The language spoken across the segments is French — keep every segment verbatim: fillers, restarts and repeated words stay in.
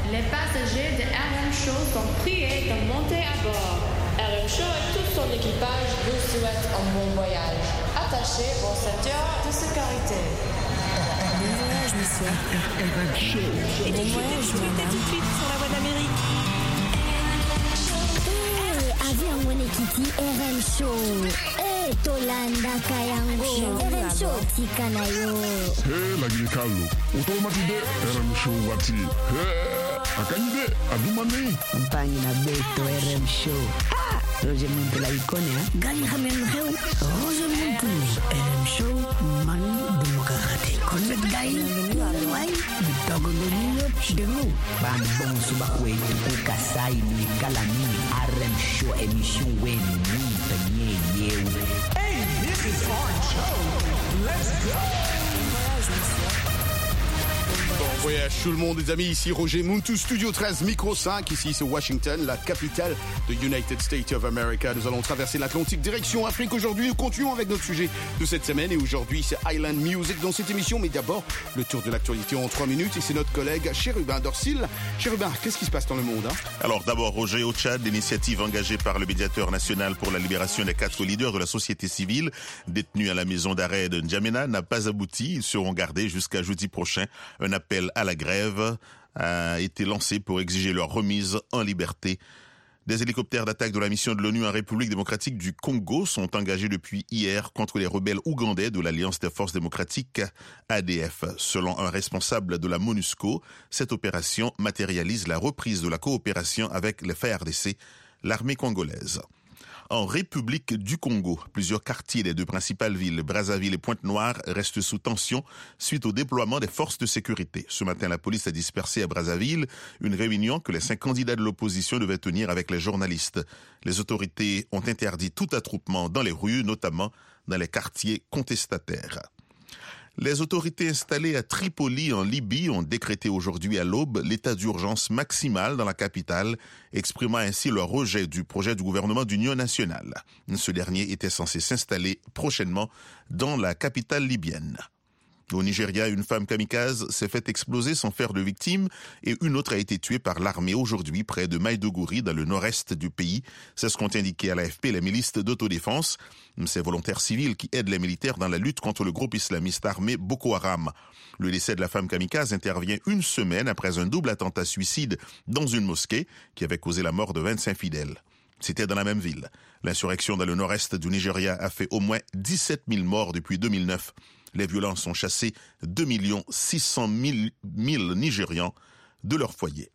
Les passagers de R M Show sont priés de monter à bord. R M Show et tout son équipage vous souhaitent un bon voyage. Attachez vos ceintures de sécurité. Bon voyage, monsieur. R M Show. Et bon voyage, madame. Tout de suite sur la voie d'Amérique. Eh, avion mwenekiti R M Show. Eh, Tolanda Kayango. R M Show tikanayo. Eh, lagi kalu. Utomatide R M Show wati. Eh, akanyide adumani. Mpangi na beto R M Show. Ah, Roger Muntu la ikone ha. Gani hamen heu. Roger Muntu. R M Show man demokrate. Konnet gai. Wai. Bitogo nyo demu. Ban bon suba kwetu kukasai ni kalami R M Show emission wen ni tanye yew. Hey, this is Orange Show. Let's go. Bon voyage tout le monde les amis, ici Roger Muntu, Studio treize, Micro cinq, ici c'est Washington, la capitale de United States of America. Nous allons traverser l'Atlantique, direction Afrique aujourd'hui. Nous continuons avec notre sujet de cette semaine et aujourd'hui c'est Island Music dans cette émission. Mais d'abord, le tour de l'actualité en trois minutes et c'est notre collègue Chérubin Dorsil. Chérubin, qu'est-ce qui se passe dans le monde hein? Alors d'abord, Roger, au Tchad, l'initiative engagée par le médiateur national pour la libération des quatre leaders de la société civile détenus à la maison d'arrêt de N'Djamena n'a pas abouti. Ils seront gardés jusqu'à jeudi prochain. Un appel à la grève a été lancé pour exiger leur remise en liberté. Des hélicoptères d'attaque de la mission de l'ONU en République démocratique du Congo sont engagés depuis hier contre les rebelles ougandais de l'Alliance des forces démocratiques A D F. Selon un responsable de la MONUSCO, cette opération matérialise la reprise de la coopération avec les F A R D C, l'armée congolaise. En République du Congo, plusieurs quartiers des deux principales villes, Brazzaville et Pointe-Noire, restent sous tension suite au déploiement des forces de sécurité. Ce matin, la police a dispersé à Brazzaville une réunion que les cinq candidats de l'opposition devaient tenir avec les journalistes. Les autorités ont interdit tout attroupement dans les rues, notamment dans les quartiers contestataires. Les autorités installées à Tripoli, en Libye, ont décrété aujourd'hui à l'aube l'état d'urgence maximal dans la capitale, exprimant ainsi leur rejet du projet du gouvernement d'union nationale. Ce dernier était censé s'installer prochainement dans la capitale libyenne. Au Nigeria, une femme kamikaze s'est fait exploser sans faire de victime et une autre a été tuée par l'armée aujourd'hui près de Maïdougouri dans le nord-est du pays. C'est ce qu'ont indiqué à l'A F P les milices d'autodéfense. Ces volontaires civils qui aident les militaires dans la lutte contre le groupe islamiste armé Boko Haram. Le décès de la femme kamikaze intervient une semaine après un double attentat suicide dans une mosquée qui avait causé la mort de vingt-cinq fidèles. C'était dans la même ville. L'insurrection dans le nord-est du Nigeria a fait au moins dix-sept mille morts depuis deux mille neuf. Les violences ont chassé deux millions six cent mille Nigérians de leur foyer.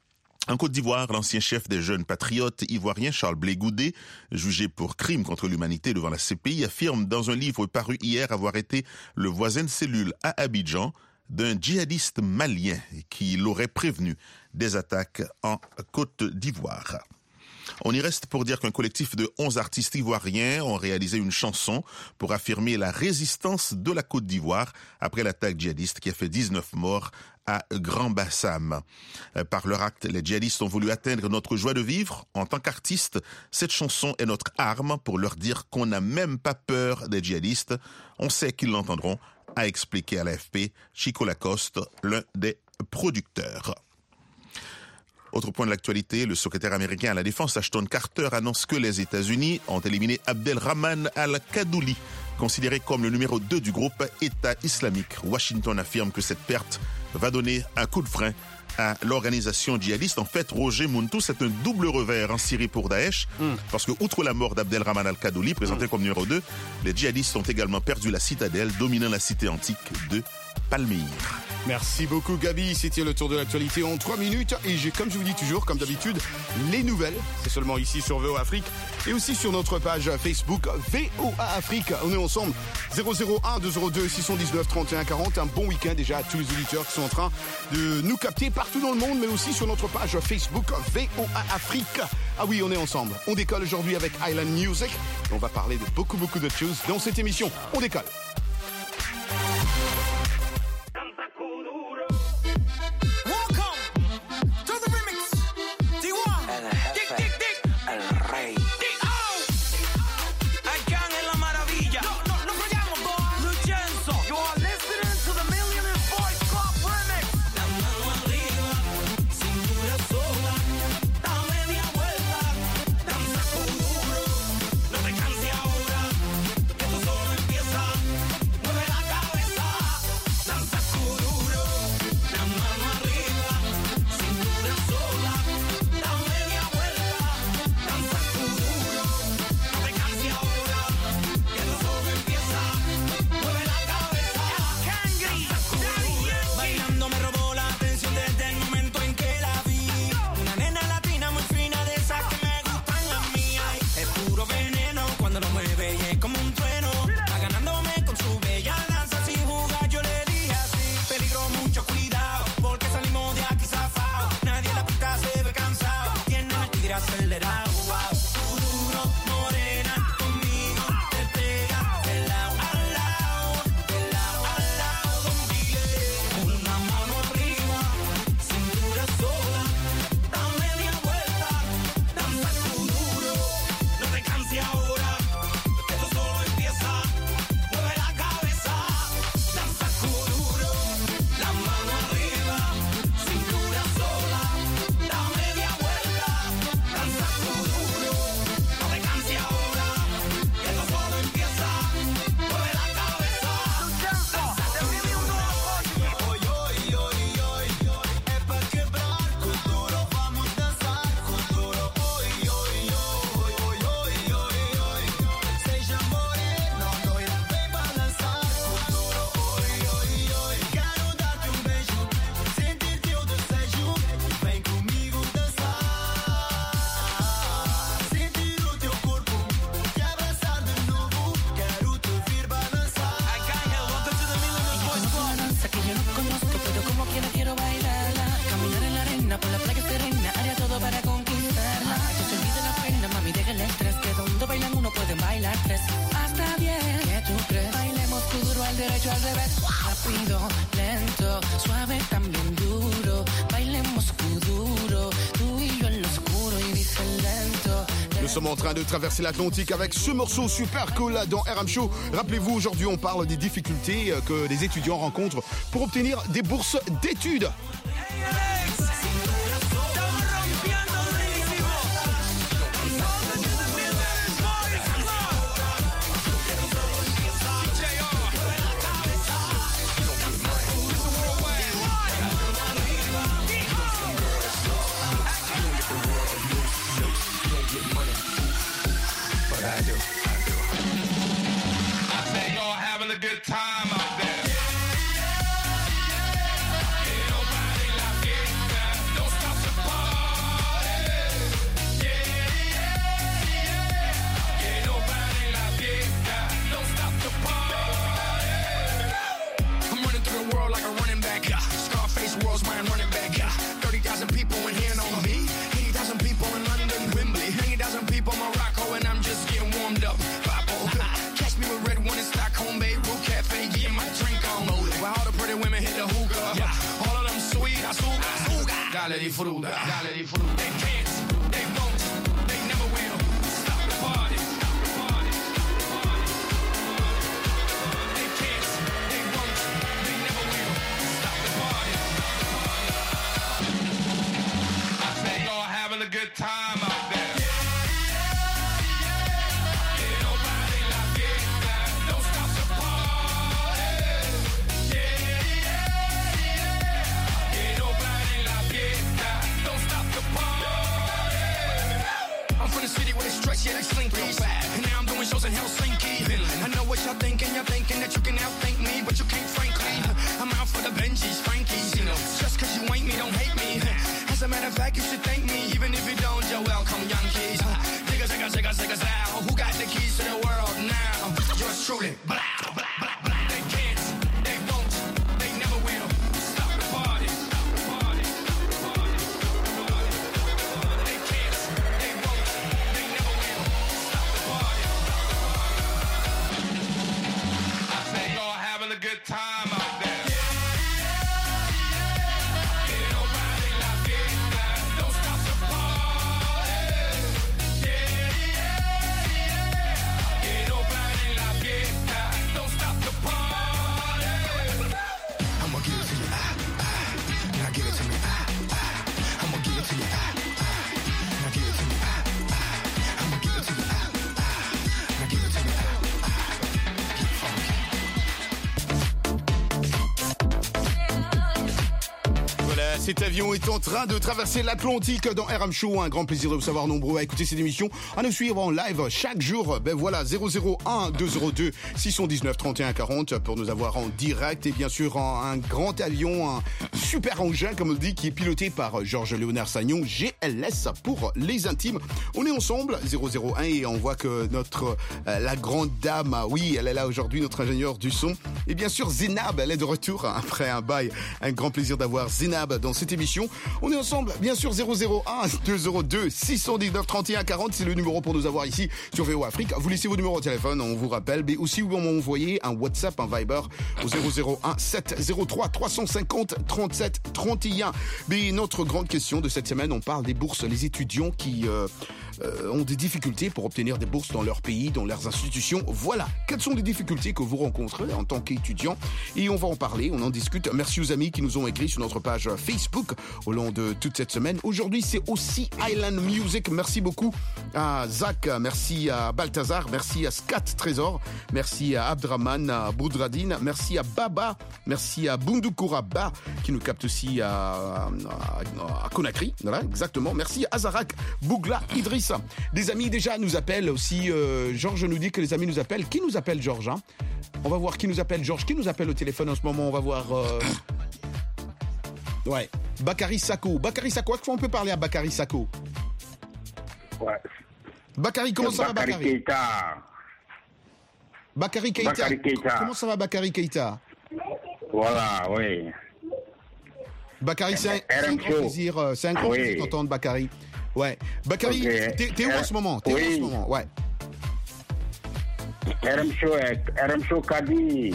En Côte d'Ivoire, l'ancien chef des jeunes patriotes ivoiriens, Charles Blé Goudé, jugé pour crime contre l'humanité devant la C P I, affirme dans un livre paru hier avoir été le voisin de cellule à Abidjan d'un djihadiste malien qui l'aurait prévenu des attaques en Côte d'Ivoire. On y reste pour dire qu'un collectif de onze artistes ivoiriens ont réalisé une chanson pour affirmer la résistance de la Côte d'Ivoire après l'attaque djihadiste qui a fait dix-neuf morts à Grand Bassam. Par leur acte, les djihadistes ont voulu atteindre notre joie de vivre. En tant qu'artistes, cette chanson est notre arme pour leur dire qu'on n'a même pas peur des djihadistes. On sait qu'ils l'entendront, a expliqué à l'A F P Chico Lacoste, l'un des producteurs. Autre point de l'actualité, le secrétaire américain à la Défense, Ashton Carter, annonce que les États-Unis ont éliminé Abdelrahman al-Kaddouli, considéré comme le numéro deux du groupe État islamique. Washington affirme que cette perte va donner un coup de frein à l'organisation djihadiste. En fait, Roger Muntu, c'est un double revers en Syrie pour Daesh, mm. parce que outre la mort d'Abdelrahman al-Kaddouli, présenté mm. comme numéro deux, les djihadistes ont également perdu la citadelle dominant la cité antique de Palmyre. Merci beaucoup Gabi, c'était le tour de l'actualité en trois minutes et j'ai, comme je vous dis toujours, comme d'habitude, les nouvelles, c'est seulement ici sur V O A Afrique et aussi sur notre page Facebook V O A Afrique. On est ensemble, zéro zéro un deux zéro deux six un neuf trente et un quarante. Un bon week-end déjà à tous les auditeurs qui sont en train de nous capter partout dans le monde, mais aussi sur notre page Facebook V O A Afrique. Ah oui, on est ensemble. On décolle aujourd'hui avec Island Music. On va parler de beaucoup beaucoup d'autres choses dans cette émission. On décolle. Sin buena, por la playa serena, haría todo para conquistarla. Que se olvide la pena, mami, deja el estrés, que donde bailan uno pueden bailar tres. Hasta bien, ¿qué tú crees? Bailemos duro al derecho, al revés. Rápido, lento, suave, también duro. Bailemos duro, tú y yo en lo oscuro y dice lento. Nous sommes en train de traverser l'Atlantique avec ce morceau super cool là dans R M Show. Rappelez-vous, aujourd'hui on parle des difficultés que les étudiants rencontrent pour obtenir des bourses d'études. Good time out there. Don't stop the party. Yeah, yeah, yeah. Ain't nobody la fiesta. Don't stop the party. I'm running through the world like a running back. Yeah. Scarface world's my running back. Yeah. thirty thousand people in here on me. eighty thousand people in London, Wembley. ninety thousand people in Morocco, and I'm just getting warmed up. Catch me with red one in Stockholm, babe. Cafe, getting my drink on. While all the pretty women hit the hookah. Yeah. All of them sweet, azúcar, azúcar. Dale di fruta, dale di fruta. They can't, they won't, they never will. Stop the party, stop the party, stop the party. They can't, they won't, they never will. Stop the party, stop the party. I say y'all having a good time out there. Yeah, they slinky. And now I'm doing shows in Helsinki. I know what y'all thinking. Y'all thinking that you can outthink me, but you can't, frankly. I'm out for the Benjis, Frankies. You know, just cause you ain't me, don't hate me. As a matter of fact, you should thank me. Even if you don't, you're welcome, young kids. Niggas, niggas, niggas, niggas out. Who got the keys to the world now? Yours truly. Blah, blah, blah, blah. They can't, they won't, they never will. Stop the party. Stop the party. Stop the party. They can't, they won't, they never will. Stop the party. I say y'all having a good time out there. Cet avion est en train de traverser l'Atlantique dans R M Show. Un grand plaisir de vous savoir nombreux à écouter cette émission, à nous suivre en live chaque jour. Ben voilà, zéro zéro un deux zéro deux six cent dix-neuf trente et un quarante pour nous avoir en direct. Et bien sûr, un, un grand avion, un super engin, comme on le dit, qui est piloté par Georges Léonard Sagnon, G L S pour les intimes. On est ensemble, zéro zéro un, et on voit que notre, euh, la grande dame, oui, elle est là aujourd'hui, notre ingénieur du son. Et bien sûr, Zénab, elle est de retour après un bail. Un grand plaisir d'avoir Zénab dans cette émission. On est ensemble, bien sûr, zéro zéro un deux zéro deux six cent dix-neuf trente et un quarante, c'est le numéro pour nous avoir ici sur V O Afrique. Vous laissez vos numéros de téléphone, on vous rappelle, mais aussi vous m'envoyez un WhatsApp, un Viber au zéro zéro un sept zéro trois trois cent cinquante trente-sept trente et un. Mais notre grande question de cette semaine, on parle des bourses, les étudiants qui euh, euh, ont des difficultés pour obtenir des bourses dans leur pays, dans leurs institutions. Voilà, quelles sont les difficultés que vous rencontrez en tant qu'étudiant? Et on va en parler, on en discute. Merci aux amis qui nous ont écrit sur notre page Facebook au long de toute cette semaine. Aujourd'hui, c'est aussi Island Music. Merci beaucoup à Zach, merci à Balthazar, merci à Scat Trésor, merci à Abdraman, à Boudradine, merci à Baba, merci à Bundukoura Ba qui nous capte aussi à, à, à Conakry. Voilà, exactement. Merci à Azarak, Bougla, Idrissa. Des amis déjà nous appellent aussi. Euh, Georges nous dit que les amis nous appellent. Qui nous appelle, Georges, hein? On va voir qui nous appelle. Georges, qui nous appelle au téléphone en ce moment? On va voir. Euh... Ouais. Bakary Sako. Bakary Sako, est-ce qu'on peut parler à Bakary Sako? Ouais. Bakary, comment ça va, Bakary Keita. Bakary Keita. Bakary Keita. Comment ça va, Bakary Keita? Voilà, oui. Bakary, c'est un, c'est un R M grand Show. plaisir, euh, c'est un grand Oui. plaisir d'entendre Bakary. Ouais. Bakary, Ok. t'es, t'es où en ce moment? T'es où en Oui. ce moment? Ouais. R M Show, R M Show Kadi.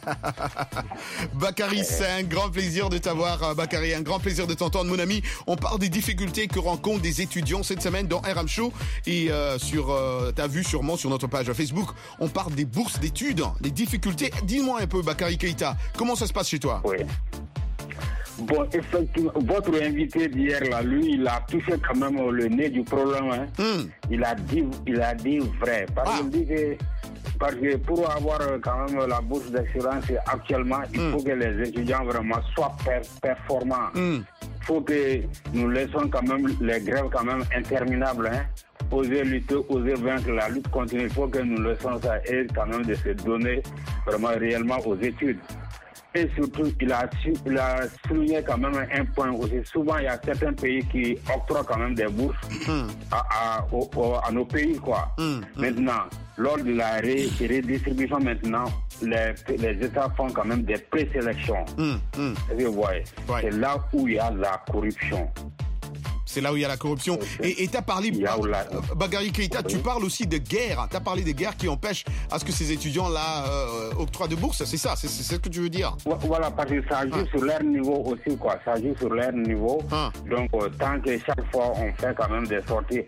Bakary, c'est un grand plaisir de t'avoir, euh, Bakary, un grand plaisir de t'entendre, mon ami. On parle des difficultés que rencontrent des étudiants cette semaine dans R M Show et euh, sur, euh, t'as vu sûrement sur notre page Facebook, on parle des bourses d'études, les difficultés. Dis-moi un peu, Bakary Keïta, comment ça se passe chez toi? Oui. Bon, effectivement, votre invité d'hier, là, lui, il a touché quand même le nez du problème. Hein. Mm. Il a dit, il a dit vrai. Parce Ah. qu'il dit que, parce que pour avoir euh, quand même la bourse d'excellence actuellement, il Mm. faut que les étudiants vraiment soient per- performants. Mm. Il faut que nous laissons quand même les grèves quand même interminables. Hein. Oser lutter, oser vaincre, la lutte continue. Il faut que nous laissons ça et quand même de se donner vraiment réellement aux études. Et surtout, il a, su, il a souligné quand même un point aussi. Souvent, il y a certains pays qui octroient quand même des bourses Mm. à, à, au- au- à nos pays, quoi. Mm. Maintenant, lors de la ré- redistribution, maintenant, les, les États font quand même des présélections. Mm. Mm. Vous voyez, Ouais. c'est là où il y a la corruption. C'est là où il y a la corruption. Et tu as parlé, Il y a où la- euh, Bakary Keïta, tu parles aussi de guerre. Tu as parlé des guerres qui empêchent à ce que ces étudiants-là euh, octroient de bourses. C'est ça, c'est c'est ce que tu veux dire. Vo- Voilà, parce que ça joue sur leur niveau aussi, quoi. Ça joue sur leur niveau. Ah. Donc, euh, tant que chaque fois, on fait quand même des sorties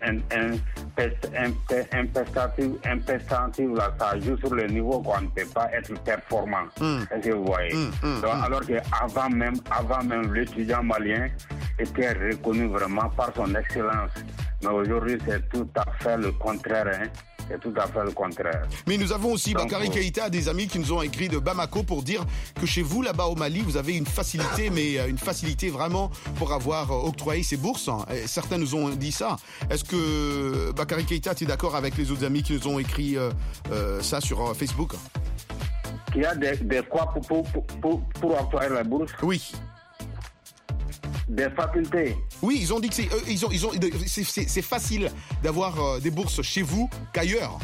impestatives, impestatives, là, ça joue sur le niveau, quoi. On ne peut pas être performant. Mm. Est-ce que vous voyez? Mm, mm, Donc, mm. alors qu'avant même, avant même, l'étudiant malien était reconnu vraiment par son excellence. Mais aujourd'hui, c'est tout à fait le contraire, hein. C'est tout à fait le contraire. Mais nous avons aussi, Donc, Bakary euh, Keïta, des amis qui nous ont écrit de Bamako pour dire que chez vous, là-bas au Mali, vous avez une facilité, mais euh, une facilité vraiment pour avoir euh, octroyé ces bourses. Et certains nous ont dit ça. Est-ce que, Bakary Keïta, tu es d'accord avec les autres amis qui nous ont écrit euh, euh, ça sur euh, Facebook? Il y a des, des quoi pour, pour, pour, pour, pour octroyer la bourse? Oui. Des facultés. Oui, ils ont dit que c'est, euh, ils ont, ils ont, c'est, c'est, c'est facile d'avoir euh, des bourses chez vous qu'ailleurs.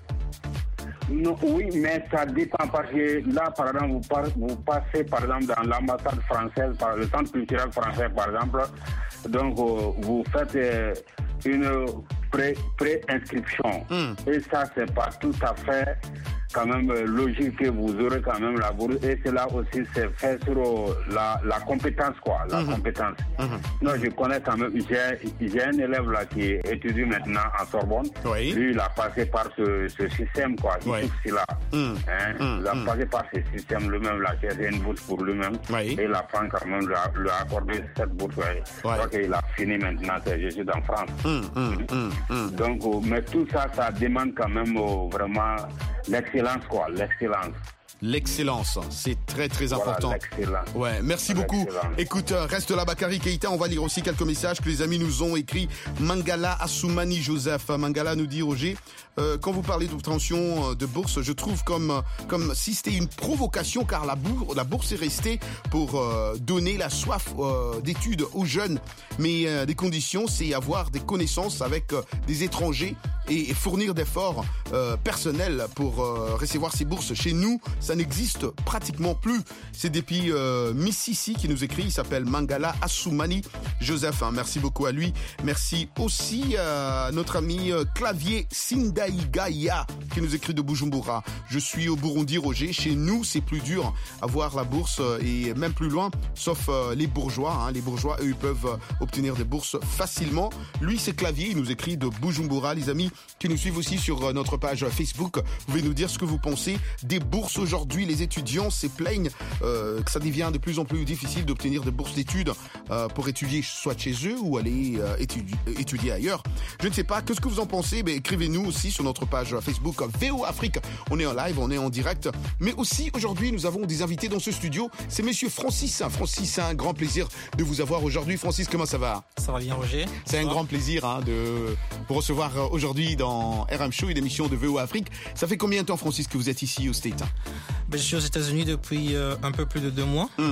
Non, oui, mais ça dépend parce que là, par exemple, vous, par- vous passez par exemple dans l'ambassade française, par le centre culturel français, par exemple, donc euh, vous faites euh, une pré- pré-inscription. Mm. Et ça, c'est pas tout à fait quand même euh, logique que vous aurez quand même la bourse. Et cela aussi, c'est fait sur euh, la, la compétence, quoi, la Mhm. compétence. Mhm. Non, je connais quand même, j'ai, j'ai un élève là qui étudie maintenant en Sorbonne. Oui. Lui, il a passé par ce, ce système, quoi. Oui. Il là. Mm. Hein, Mm, il a mm. passé par ce système lui-même, là, qui a une bourse pour lui-même. Oui. Et la France, quand même, lui a, lui a accordé cette bourse. Ouais. Je crois qu'il a fini maintenant ses études en France. Mm, mm, mm, mm. Donc, euh, mais tout ça, ça demande quand même euh, vraiment l'excellence, quoi, l'excellence. L'excellence, c'est très très Voilà, important. l'excellence. Ouais, merci beaucoup. L'excellence. Écoute, euh, reste là, Bakary Keïta. On va lire aussi quelques messages que les amis nous ont écrits. Mangala Assoumani Joseph. Mangala nous dit, Roger, euh, quand vous parlez d'obtention euh, de bourse, je trouve comme, euh, comme si c'était une provocation car la, bourse, la bourse est restée pour euh, donner la soif euh, d'études aux jeunes. Mais euh, des conditions, c'est avoir des connaissances avec euh, des étrangers et, et fournir d'efforts euh, personnels pour euh, recevoir ces bourses. Chez nous, ça n'existe pratiquement plus. C'est depuis euh, Mississi qui nous écrit. Il s'appelle Mangala Assoumani Joseph. Hein, merci beaucoup à lui. Merci aussi à notre ami euh, Clavier Sindaïgaya qui nous écrit de Bujumbura. Je suis au Burundi, Roger. Chez nous, c'est plus dur avoir la bourse euh, et même plus loin, sauf euh, les bourgeois. Hein. Les bourgeois, eux, ils peuvent euh, obtenir des bourses facilement. Lui, c'est Clavier. Il nous écrit de Bujumbura. Les amis qui nous suivent aussi sur euh, notre page Facebook, vous pouvez nous dire ce que vous pensez des bourses aujourd'hui. Les étudiants se plaignent euh, que ça devient de plus en plus difficile d'obtenir des bourses d'études euh, pour étudier soit chez eux ou aller euh, étudier, étudier ailleurs. Je ne sais pas, qu'est-ce que vous en pensez? Ben, écrivez-nous aussi sur notre page Facebook V O Afrique. On est en live, on est en direct. Mais aussi, aujourd'hui, nous avons des invités dans ce studio. C'est monsieur Francis. Francis, c'est un grand plaisir de vous avoir aujourd'hui. Francis, comment ça va? Ça va bien, Roger. C'est un grand plaisir hein, de vous recevoir euh, aujourd'hui dans R M Show, une émission de V O Afrique. Ça fait combien de temps, Francis, que vous êtes ici au State? Ben, je suis aux États-Unis depuis euh, un peu plus de deux mois. Mm.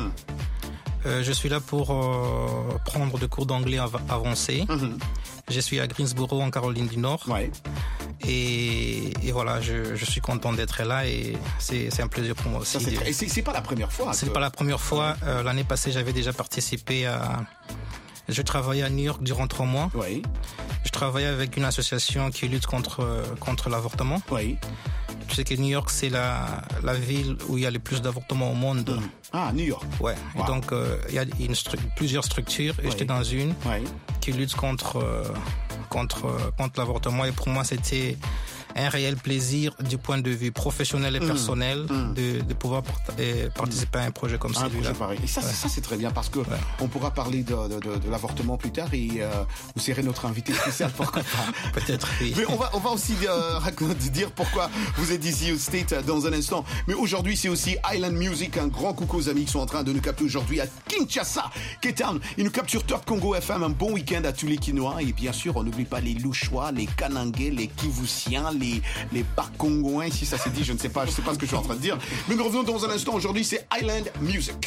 Euh, je suis là pour euh, prendre des cours d'anglais av- avancé. Mm-hmm. Je suis à Greensboro, en Caroline du Nord. Ouais. Et, et voilà, je, je suis content d'être là et c'est, c'est un plaisir pour moi aussi. Ça, c'est, très... et c'est, c'est pas la première fois. C'est que... pas la première fois. Euh, l'année passée, j'avais déjà participé à. Je travaillais à New York durant trois mois. Oui. Je travaillais avec une association qui lutte contre contre l'avortement. Oui. Tu sais que New York, c'est la la ville où il y a le plus d'avortements au monde. Mmh. Ah, New York. Ouais. Wow. Et donc euh, il y a une stru- plusieurs structures et oui. j'étais dans une oui. qui lutte contre euh, contre euh, contre l'avortement et pour moi c'était un réel plaisir du point de vue professionnel et personnel mmh. Mmh. De, de pouvoir part- participer à un projet comme un celui-là. Projet pareil. Et ça, ouais. c'est, ça, c'est très bien parce que ouais. on pourra parler de, de, de, de l'avortement plus tard et euh, vous serez notre invité spécial, pourquoi pas. Peut-être, oui. Mais on va, on va aussi euh, dire pourquoi vous êtes ici au State dans un instant. Mais aujourd'hui, c'est aussi Island Music. Un grand coucou aux amis qui sont en train de nous capter aujourd'hui à Kinshasa, K-Town. Ils nous capturent Top Congo F M. Un bon week-end à tous les Kinois. Et bien sûr, on n'oublie pas les Louchois, les Kanangais, les Kivusiens, les les, les Bakongouins, si ça s'est dit, je ne sais pas, je ne sais pas ce que je suis en train de dire. Mais nous revenons dans un instant. Aujourd'hui, c'est Island Music.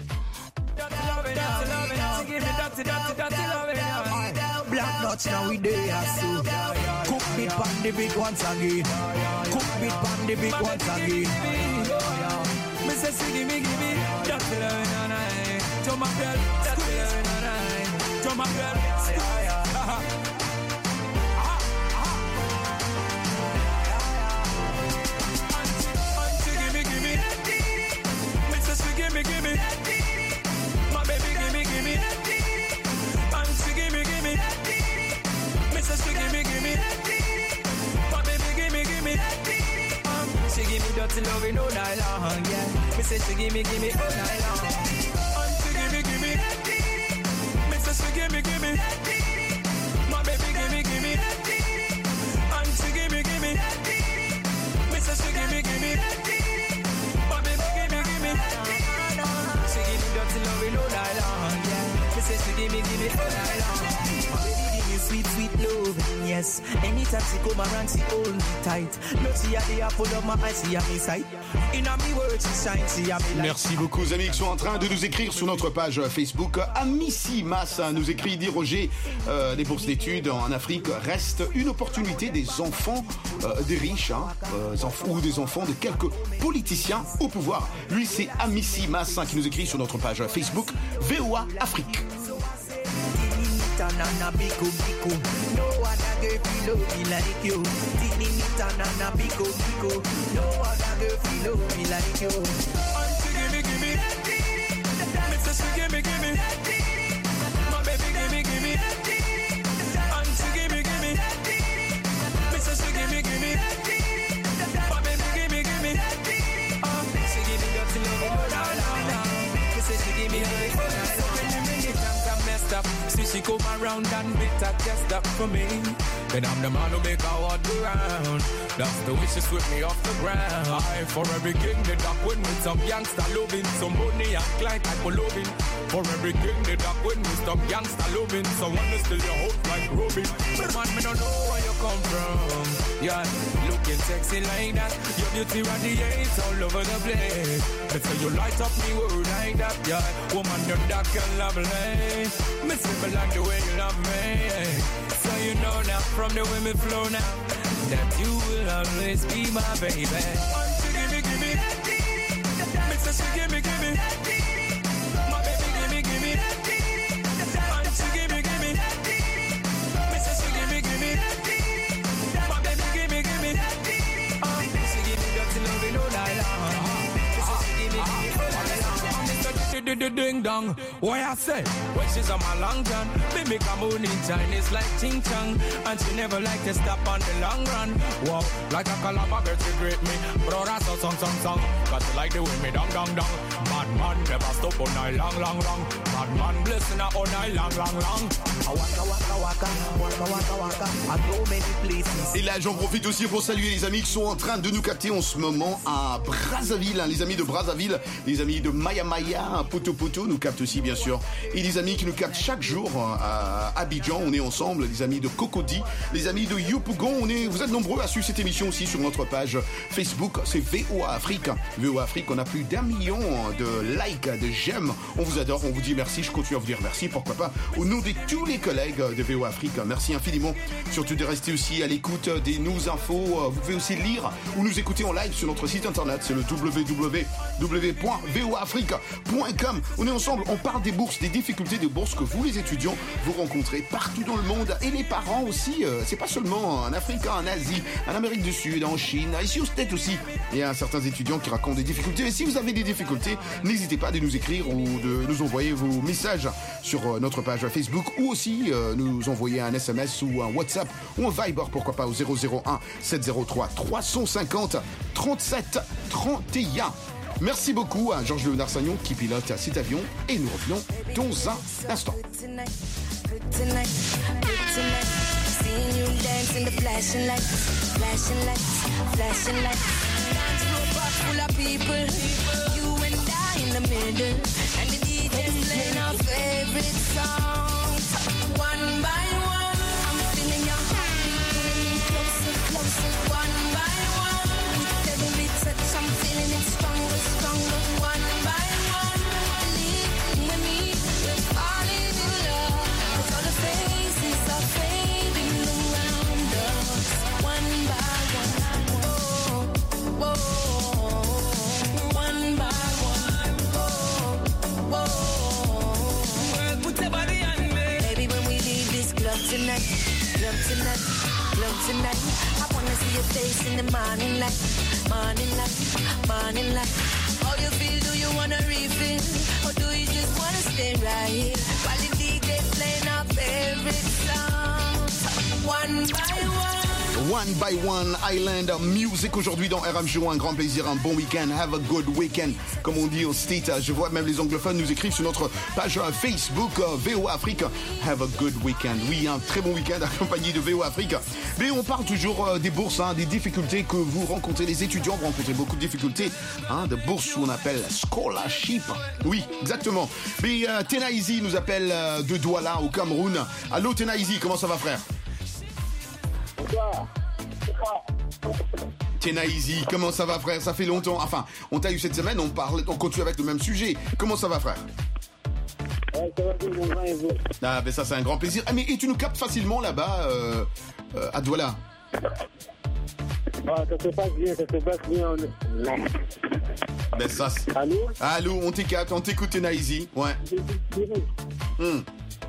Black nuts now we there so cook bit pan the big once again. Cook bit pan the big once again. Me say see give me give me that feeling and I to my girl that feeling and I to my girl. Give me, give me, my baby, give me, give me, and she give me, give me, Missus She give me, give me, my baby, give me, give me, um, she give me dirty loving all night long, yeah. Missus She give me, give me all night long, and she give me, give me, Missus She give me, give me, my baby, give me, give me, and she give me, give me, Missus She give me, give me, my baby, give me, give me. She give me dirty loving all night long, yeah. She say she give me, give me all night long. My baby give me sweet, sweet love, yes. Anytime she come around, she hold me tight. No, she a the apple of my eyes, she a me sight. In a me words, she shine, she a me light. Merci beaucoup aux amis qui sont en train de nous écrire sur notre page Facebook. Amici Massa nous écrit, dit Roger, euh, les bourses d'études en Afrique restent une opportunité des enfants euh, des riches, hein, euh, enfants, ou des enfants de quelques politiciens au pouvoir. Lui, c'est Amici Massa qui nous écrit sur notre page Facebook V O A Afrique. Nana biko biko, no other girl feel love me like you. Tini nita nana biko biko, no other girl feel love me like you. Auntie give me give me, Missus She give me give me, my baby give me give me, Auntie give me give me, Missus She give me give me, my baby give me give me, uh, she give me dirty love all night long. Missus She give me all night long. Up. See she come around and bitter test up for me. Then I'm the man who make her walk around. That's the way she sweep me off the ground. I for every king the duck win with some youngster loving, some money and client type of loving. For every king the duck win with some youngster loving, someone to steal your hope like Robin. But man, me don't know where you come from. Yeah, looking sexy like that. Your beauty radiates all over the place. But say you light up me world like that. Yeah, woman, you're dark and lovely. Me simple like the way you love me. So you know now from the way me flow now that you will always be my baby. Auntie give me, give me, Missus She give me, give me, my baby give me, give me, Auntie give me, give me, Missus She give me, give me, my baby give me, give me, uh, she give me dirty loving all night long. Missus She give me, give me all night long. Ding dong, what I say? When she's on my long john, me make a moon in Chinese like Ching Chong, and she never like to stop on the long run. Wow, like a calabar girl she greet me, brother so song song song. Cause she like the way me dong dong dong. Bad man never stop all night long long long. Bad man blessing her all night long long long. I waka waka waka, waka waka waka. I go many places. Et là, j'en profite aussi pour saluer les amis qui sont en train de nous capter en ce moment à Brazzaville, hein, les amis de Brazzaville, les amis de Maya Maya, un peu Poto nous captent aussi, bien sûr. Et les amis qui nous captent chaque jour à Abidjan, on est ensemble. Les amis de Cocody, les amis de Yopougon, on est, vous êtes nombreux à suivre cette émission aussi sur notre page Facebook. C'est V O A Afrique. V O A Afrique, on a plus d'un million de likes, de j'aime. On vous adore, on vous dit merci. Je continue à vous dire merci, pourquoi pas. Au nom de tous les collègues de V O A Afrique, merci infiniment. Surtout de rester aussi à l'écoute des news infos. Vous pouvez aussi lire ou nous écouter en live sur notre site internet. C'est le w w w point v o a afrique point com. On est ensemble, on parle des bourses, des difficultés des bourses que vous, les étudiants, vous rencontrez partout dans le monde. Et les parents aussi, euh, c'est pas seulement en Afrique, en Asie, en Amérique du Sud, en Chine, ici aux States aussi. Il y a certains étudiants qui racontent des difficultés. Et si vous avez des difficultés, n'hésitez pas à nous écrire ou de nous envoyer vos messages sur notre page Facebook ou aussi euh, nous envoyer un S M S ou un WhatsApp ou un Viber, pourquoi pas, au zéro zéro un sept zéro trois trois cent cinquante trente-sept trente et un. Merci beaucoup à Georges Léonard Sagnon qui pilote cet avion et nous revenons dans un instant. Tonight, love tonight, love tonight. I wanna see your face in the morning light, morning light, morning light. How you feel? Do you wanna refill, or do you just wanna stay right here while the D J playing our favorite songs, one by one? One by One Island Music aujourd'hui dans R M Show. Un grand plaisir, un bon week-end. Have a good weekend, comme on dit au State. Je vois même les anglophones nous écrivent sur notre page Facebook V O A Afrique. Have a good weekend. Oui, un très bon week-end accompagné de V O A Afrique. Mais on parle toujours des bourses, hein, des difficultés que vous rencontrez. Les étudiants, vous rencontrez beaucoup de difficultés, hein, de bourses où on appelle scholarship. Oui, exactement. Mais euh, Tenaïzi nous appelle euh, de Douala au Cameroun. Allô Tenaïzi, comment ça va, frère? Tenaïzi, comment ça va, frère? Ça fait longtemps. Enfin, on t'a eu cette semaine, on parle, on continue avec le même sujet. Comment ça va, frère? Ouais, ça va bien, mon frère, et vous? Ah, ben ça, c'est un grand plaisir. Ah, mais et tu nous captes facilement là-bas, euh, euh, à Douala? Ah, ça se passe bien, ça se passe bien. On... Ben ça. C'est... Allô? Allô, on t'écoute, on t'écoute, Tenaïzi. Ouais. Hum.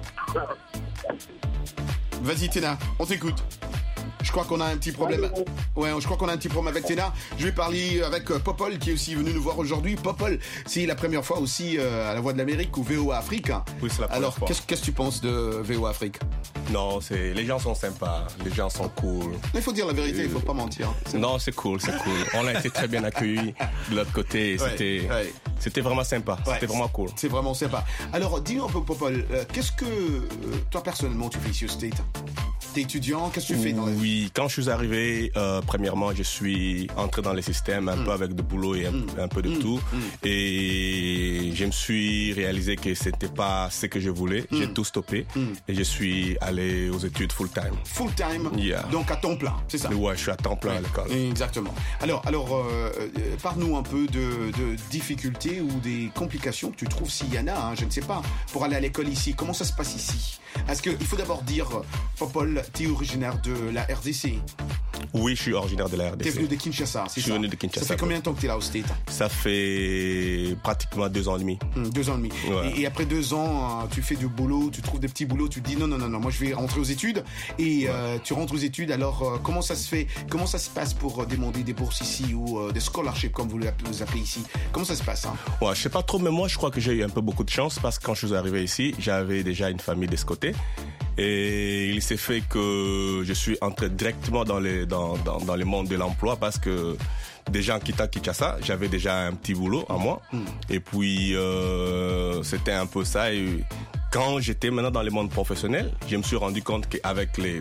Vas-y, Tena, on t'écoute. Je crois qu'on a un petit problème. Ouais, je crois qu'on a un petit problème avec Tena. Je vais parler avec Popol qui est aussi venu nous voir aujourd'hui. Popol, c'est la première fois aussi euh, à la Voix de l'Amérique ou V O A Afrique. Oui, c'est la première Alors, fois. qu'est-ce, qu'est-ce que tu penses de V O A Afrique? Non, c'est les gens sont sympas, les gens sont cool. Il faut dire la vérité, il faut pas mentir. C'est non, c'est cool, c'est cool. On a été très bien accueillis de l'autre côté. Et Ouais, c'était, ouais. c'était vraiment sympa. Ouais, c'était vraiment cool. C'est vraiment sympa. Alors, dis-nous un peu, Popol, euh, qu'est-ce que euh, toi personnellement tu fais ici au State? T'es étudiant, qu'est-ce que tu fais dans la vie? Oui, quand je suis arrivé, euh, premièrement, je suis entré dans les systèmes un Mm. peu avec de boulot et un, Mm. un peu de Mm. tout. Mm. Et je me suis réalisé que c'était pas ce que je voulais. Mm. J'ai tout stoppé Mm. et je suis allé aux études full time. Full time, Yeah. donc à temps plein, c'est ça? Ouais, je suis à temps plein à l'école. Exactement. Alors, alors euh, euh, parle-nous un peu de, de difficultés ou des complications que tu trouves, s'il y en a, hein, je ne sais pas, pour aller à l'école ici. Comment ça se passe ici? Est-ce qu'il faut d'abord dire, Popol, tu es originaire de la R D C? Oui, je suis originaire de la R D C. Tu es venu de Kinshasa, c'est ça? Je suis venu de Kinshasa. Ça fait combien de temps que tu es là au State? Ça fait pratiquement deux ans et demi. Hum, deux ans et demi. Ouais. Et, et après deux ans, euh, tu fais du boulot, tu trouves des petits boulots, tu te dis non, non, non, non, moi je vais rentrer aux études. Et euh, tu rentres aux études, alors euh, comment ça se fait? Comment ça se passe pour euh, demander des bourses ici ou euh, des scholarships comme vous l'appelez, vous appelez ici? Comment ça se passe, hein? Ouais, je sais pas trop, mais moi je crois que j'ai eu un peu beaucoup de chance parce que quand je suis arrivé ici, j'avais déjà une famille de ce côté. Et il s'est fait que je suis entré directement dans les dans dans, dans le monde de l'emploi parce que déjà en quittant Kinshasa, j'avais déjà un petit boulot à moi. Mm. Et puis euh, c'était un peu ça. Et quand j'étais maintenant dans le monde professionnel, je me suis rendu compte qu'avec les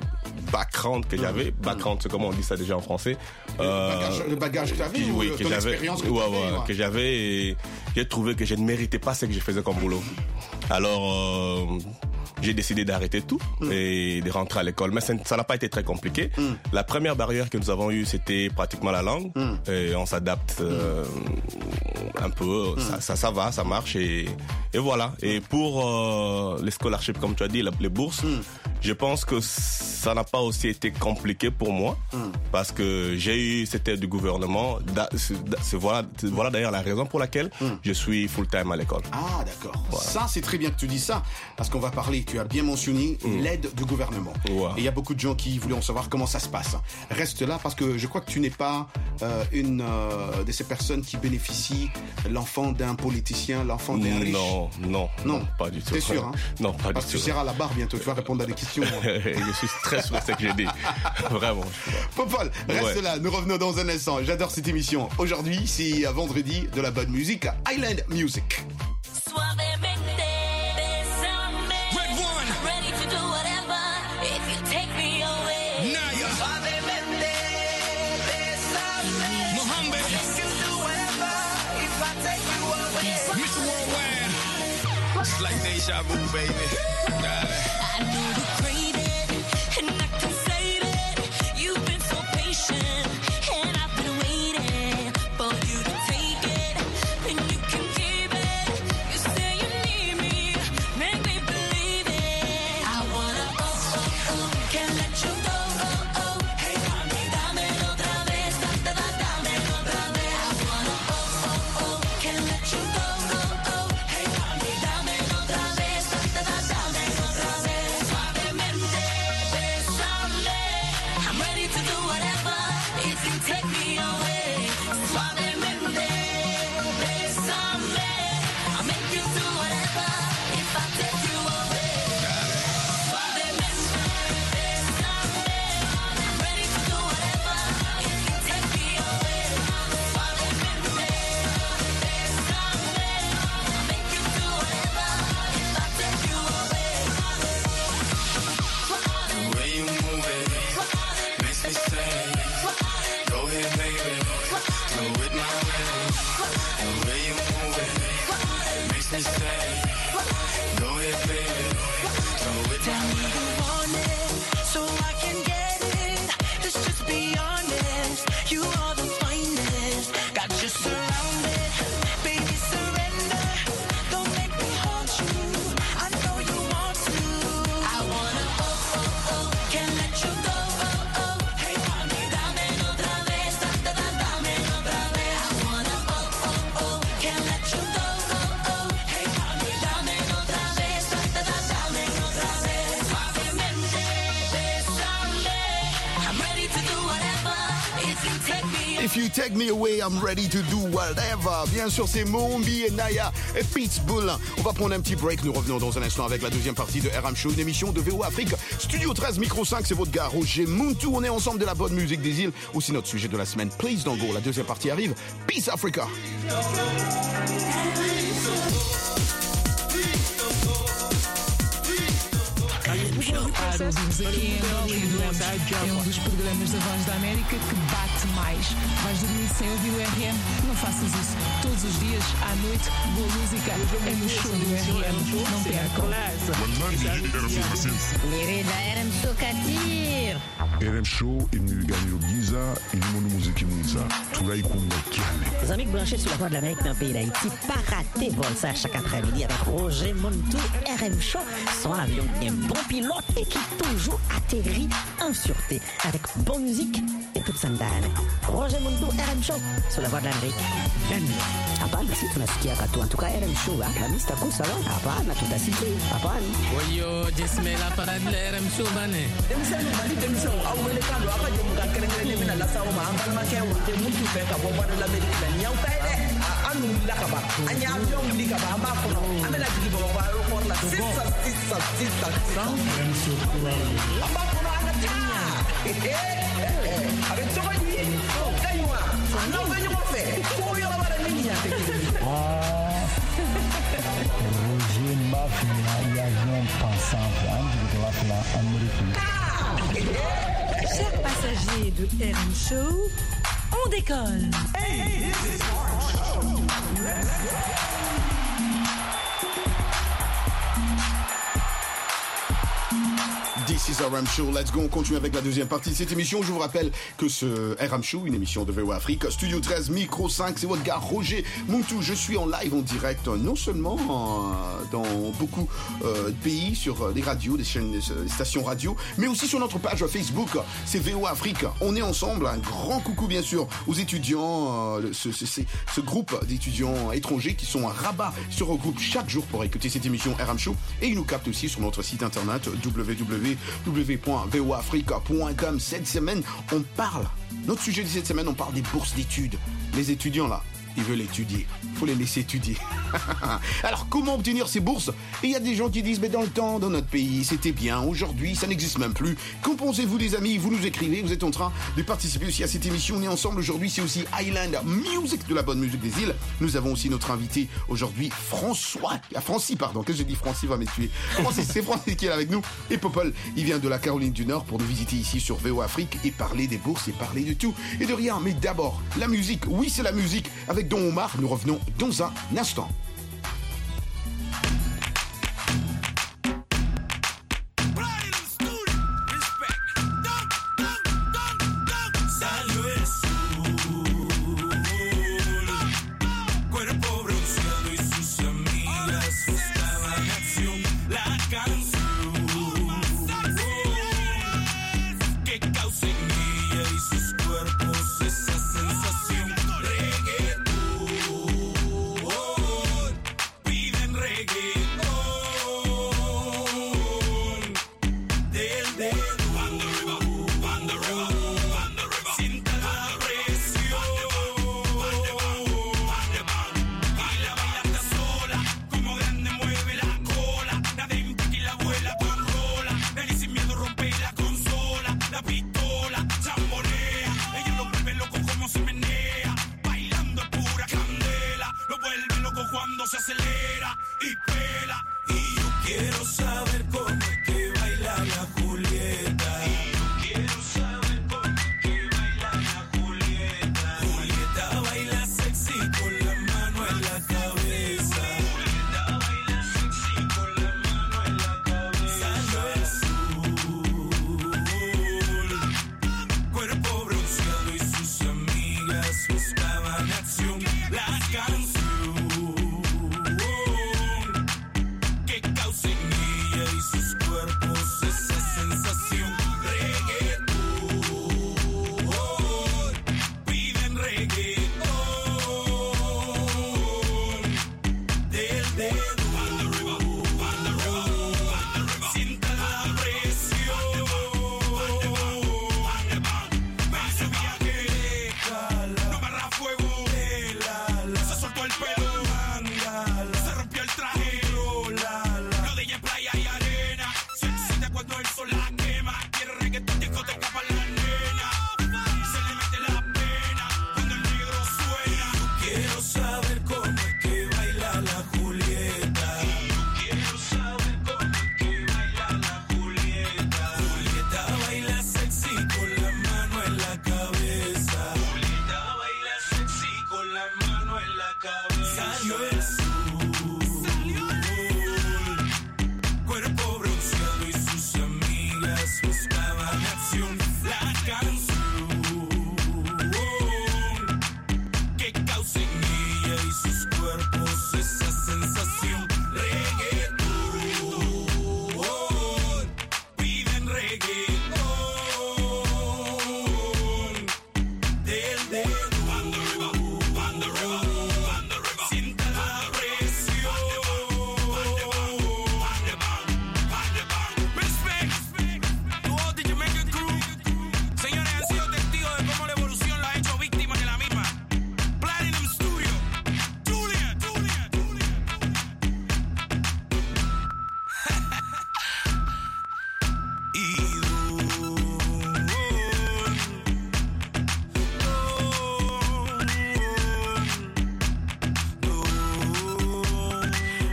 background que j'avais. Background, c'est comment on dit ça déjà en français. Le bagage, le bagage que tu avais, oui, ou que ton j'avais, expérience que ouais, tu avais, ouais, ouais. que j'avais, et j'ai trouvé que je ne méritais pas ce que je faisais comme boulot. Alors, euh, j'ai décidé d'arrêter tout mm. et de rentrer à l'école. Mais ça n'a pas été très compliqué. Mm. La première barrière que nous avons eue, c'était pratiquement la langue. Mm. Et on s'adapte euh, un peu. Mm. Ça, ça, ça va, ça marche. Et, et voilà. Et pour euh, les scholarships, comme tu as dit, les bourses, mm. je pense que ça n'a pas aussi été compliqué pour moi. Mm. Parce que j'ai eu cette aide du gouvernement. C'est, c'est, voilà, c'est, voilà d'ailleurs la raison pour laquelle mm. je suis full-time à l'école. Ah, d'accord. Voilà. Ça, c'est très bien que tu dis ça. Parce qu'on va parler, tu as bien mentionné mm. l'aide du gouvernement. Ouais. Et il y a beaucoup de gens qui voulaient en savoir comment ça se passe. Reste là parce que je crois que tu n'es pas euh, une euh, de ces personnes qui bénéficient l'enfant d'un politicien, l'enfant d'un riche. Non, non, non, pas du tout. T'es sûr, hein? Non, pas parce du tout. Parce que tu seras à la barre bientôt, tu vas répondre à des questions. Je suis très sûr de ce que j'ai dit. Vraiment. Popol, reste ouais. là, nous revenons dans un instant. J'adore cette émission. Aujourd'hui, c'est vendredi de la bonne musique, Island Music. It's like deja vu, baby. I know you crave it, and I can save it. You've been so patient, and I've been waiting for you to take it, and you can keep it. You say you need me, make me believe it. I wanna oh oh oh, can't let you go oh oh. Hey, mami, dámelo otra vez, da da dámelo otra vez. I wanna oh oh oh, can't let you go oh oh. Hey, mami, dámelo otra vez, da da dámelo otra vez. Suavemente, bésame. I'm ready to do whatever if you take me away. Suavemente, bésame. I'll make you do whatever if I take you away. Suavemente, bésame. I'm ready to do whatever if you take me away. Suavemente, bésame. I'll make you do whatever if I take you away. The way you move it makes me say, go ahead, baby, do it my way. The way you move it makes me say, go ahead, baby, do it Tell my me way. you want it, so I can get it. Let's just be honest. You are the finest. Got you surrounded, baby, surrender. Don't make me haunt you. I know you want to. I wanna oh oh oh, can't let you go oh oh. Hey, mami, dámelo otra vez, da da da, dámelo otra vez. I wanna oh oh oh, can't let you go oh oh. Hey, mami, dámelo otra vez, da da da, dámelo otra vez. Suavemente, bésame. I'm ready to do whatever if you take me. If you take me away, I'm ready to do whatever. Bien sûr, c'est Mombi et Naya et Pitbull. On va prendre un petit break. Nous revenons dans un instant avec la deuxième partie de R M Show, une émission de V O Afrique. Studio treize, micro cinq, c'est votre gars Roger Muntu. On est ensemble de la bonne musique des îles. Aussi notre sujet de la semaine, Please Don't Go. La deuxième partie arrive. Peace Africa. Claro, vimos aqui em Hollywood. É um dos programas da Voz da América que bate mais. Vais dormir sem ouvir o R M? Não faças isso. Todos os dias, à noite, boa música é no show do R M. Não percam. Nirida R M Show Katir. R M Show imniganyiro byiza irimo n'umuziki mwiza turayikunda cyane. Les amis branchés sur la voie de l'Amérique dans le pays d'Haïti, pas rater vol ça chaque après-midi avec Roger Muntu, R M Show, son avion bien bon pilote et qui toujours atterrit en sûreté avec bonne musique et toute sa ndani. Roger Muntu, R M Show, sur la voie de l'Amérique. Hapana, si tunasikia katu. En tout cas, R M Show, la mista kusa, hapana, tutasikia, hapana. Oyo, jesmela para de R M Show, bane. Demisano, mali demisano, au wele kando, apa je muka kerengere mina la sawo ma ambal ma kewo, te muntu fe ka bo de l'Amérique la nyau tay de. Anu la ka ba, anya avion li ka ba amba ko no. Amela digi bo ba aéroport la sisa sisa sisa. R M Show kura. Amba ko no ana tanya. Eh eh. Avec toi ni, kaywa. Non venyo mo fe. Ko yo la ba ni ya te. Ah. Roger Mafia, avião passando, onde que lá pela América. Chers passagers de R M Show, on décolle. This is R M Show. Let's go. On continue avec la deuxième partie de cette émission. Je vous rappelle que ce R M Show, une émission de V O A Afrique, Studio treize, Micro cinq, c'est votre gars Roger Montou. Je suis en live, en direct, non seulement euh, dans beaucoup euh, de pays, sur des radios, des chaînes, des stations radio, mais aussi sur notre page Facebook. C'est V O A Afrique. On est ensemble. Un grand coucou, bien sûr, aux étudiants, euh, ce, ce, ce, ce groupe d'étudiants étrangers qui sont à Rabat, se regroupent chaque jour pour écouter cette émission R M Show. Et ils nous captent aussi sur notre site internet w w w point v o africa point com. Cette semaine, on parle, notre sujet de cette semaine, on parle des bourses d'études. Les étudiants là, ils veulent étudier. Il faut les laisser étudier. Alors, comment obtenir ces bourses? Et il y a des gens qui disent, mais dans le temps, dans notre pays, c'était bien. Aujourd'hui, ça n'existe même plus. Qu'en pensez-vous, les amis? Vous nous écrivez, vous êtes en train de participer aussi à cette émission. On est ensemble aujourd'hui. C'est aussi Island Music, de la bonne musique des îles. Nous avons aussi notre invité aujourd'hui, François. Ah, Francis, pardon. Que j'ai dit Francis va me tuer. Francis, c'est Francis qui est là avec nous. Et Popol, il vient de la Caroline du Nord pour nous visiter ici sur V O A Afrique et parler des bourses et parler de tout et de rien. Mais d'abord, la musique. Oui, c'est la musique. Avec Don Omar, nous revenons dans un instant.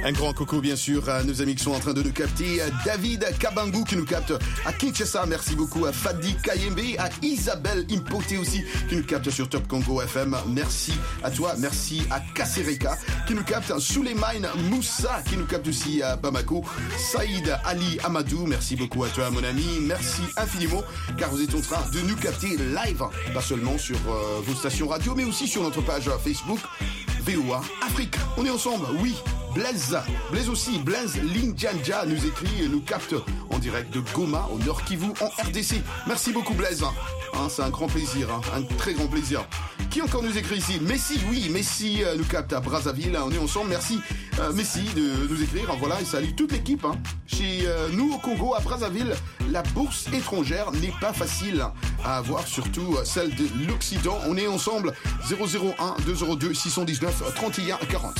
Un grand coucou bien sûr à nos amis qui sont en train de nous capter. David Kabangu qui nous capte à Kinshasa. Merci beaucoup à Fadi Kayembe, à Isabelle Impoté aussi qui nous capte sur Top Congo F M. Merci à toi. Merci à Kassereka qui nous capte. Souleymane Moussa qui nous capte aussi à Bamako. Saïd Ali Amadou. Merci beaucoup à toi mon ami. Merci infiniment car vous êtes en train de nous capter live. Pas seulement sur euh, vos stations radio mais aussi sur notre page Facebook V O A Afrique. On est ensemble, oui. Blaise, Blaise aussi, Blaise Linjanja nous écrit et nous capte en direct de Goma, au Nord Kivu, en R D C. Merci beaucoup Blaise, hein, c'est un grand plaisir, hein, un très grand plaisir. Qui encore nous écrit ici? Messi, oui, Messi euh, nous capte à Brazzaville, on est ensemble. Merci euh, Messi de nous écrire, voilà, et salut toute l'équipe. Hein. Chez euh, nous au Congo, à Brazzaville, la bourse étrangère n'est pas facile à avoir, surtout euh, celle de l'Occident. On est ensemble, zéro zéro un deux zéro deux six un neuf trente et un quarante.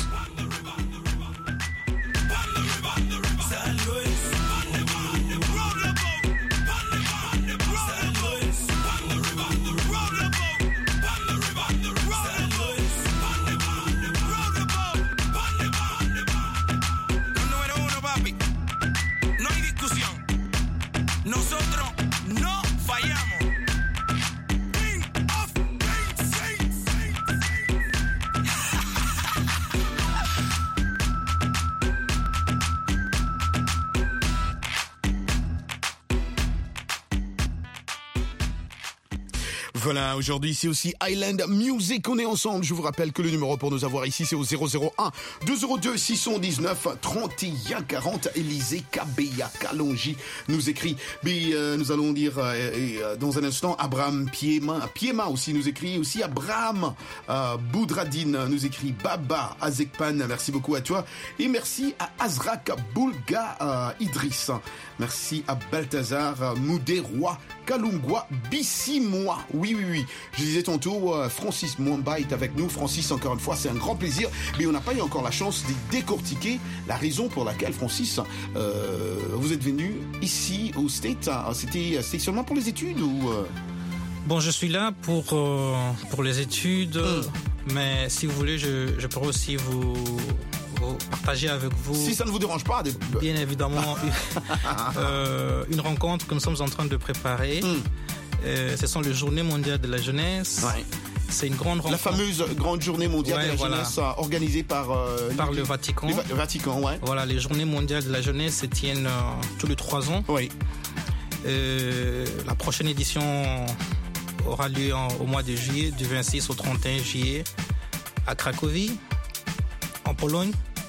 Voilà, aujourd'hui c'est aussi Island Music, on est ensemble. Je vous rappelle que le numéro pour nous avoir ici c'est au zéro zéro un deux zéro deux six un neuf trente et un quarante. Élisée Kabeya Kalonji nous écrit. Mais euh, nous allons dire euh, euh, dans un instant Abraham Piema, Piema aussi nous écrit, aussi Abraham euh, Boudradine nous écrit, Baba Azekpan, merci beaucoup à toi et merci à Azrak Boulga euh, Idriss. Merci à Balthazar Moudé-Roi Kalungwa Bissimois. Oui, oui, oui. Je disais tantôt, euh, Francis Mwamba est avec nous. Francis, encore une fois, c'est un grand plaisir. Mais on n'a pas eu encore la chance de décortiquer la raison pour laquelle, Francis, euh, vous êtes venu ici au States. C'était, c'était seulement pour les études ou euh... Bon, je suis là pour, euh, pour les études. Hum. Mais si vous voulez, je, je pourrais aussi vous... partager avec vous. Si ça ne vous dérange pas. Des... Bien évidemment, euh, une rencontre que nous sommes en train de préparer. Mm. Euh, ce sont les Journées mondiales de la jeunesse. Ouais. C'est une grande rencontre. La fameuse grande journée mondiale ouais, de la voilà. jeunesse organisée par, euh, par le, le Vatican. Le, le Vatican, ouais. Voilà, les Journées mondiales de la jeunesse se tiennent euh, tous les trois ans. Oui. Euh, la prochaine édition aura lieu en, au mois de juillet, du vingt-six au trente et un juillet, à Cracovie, en Pologne.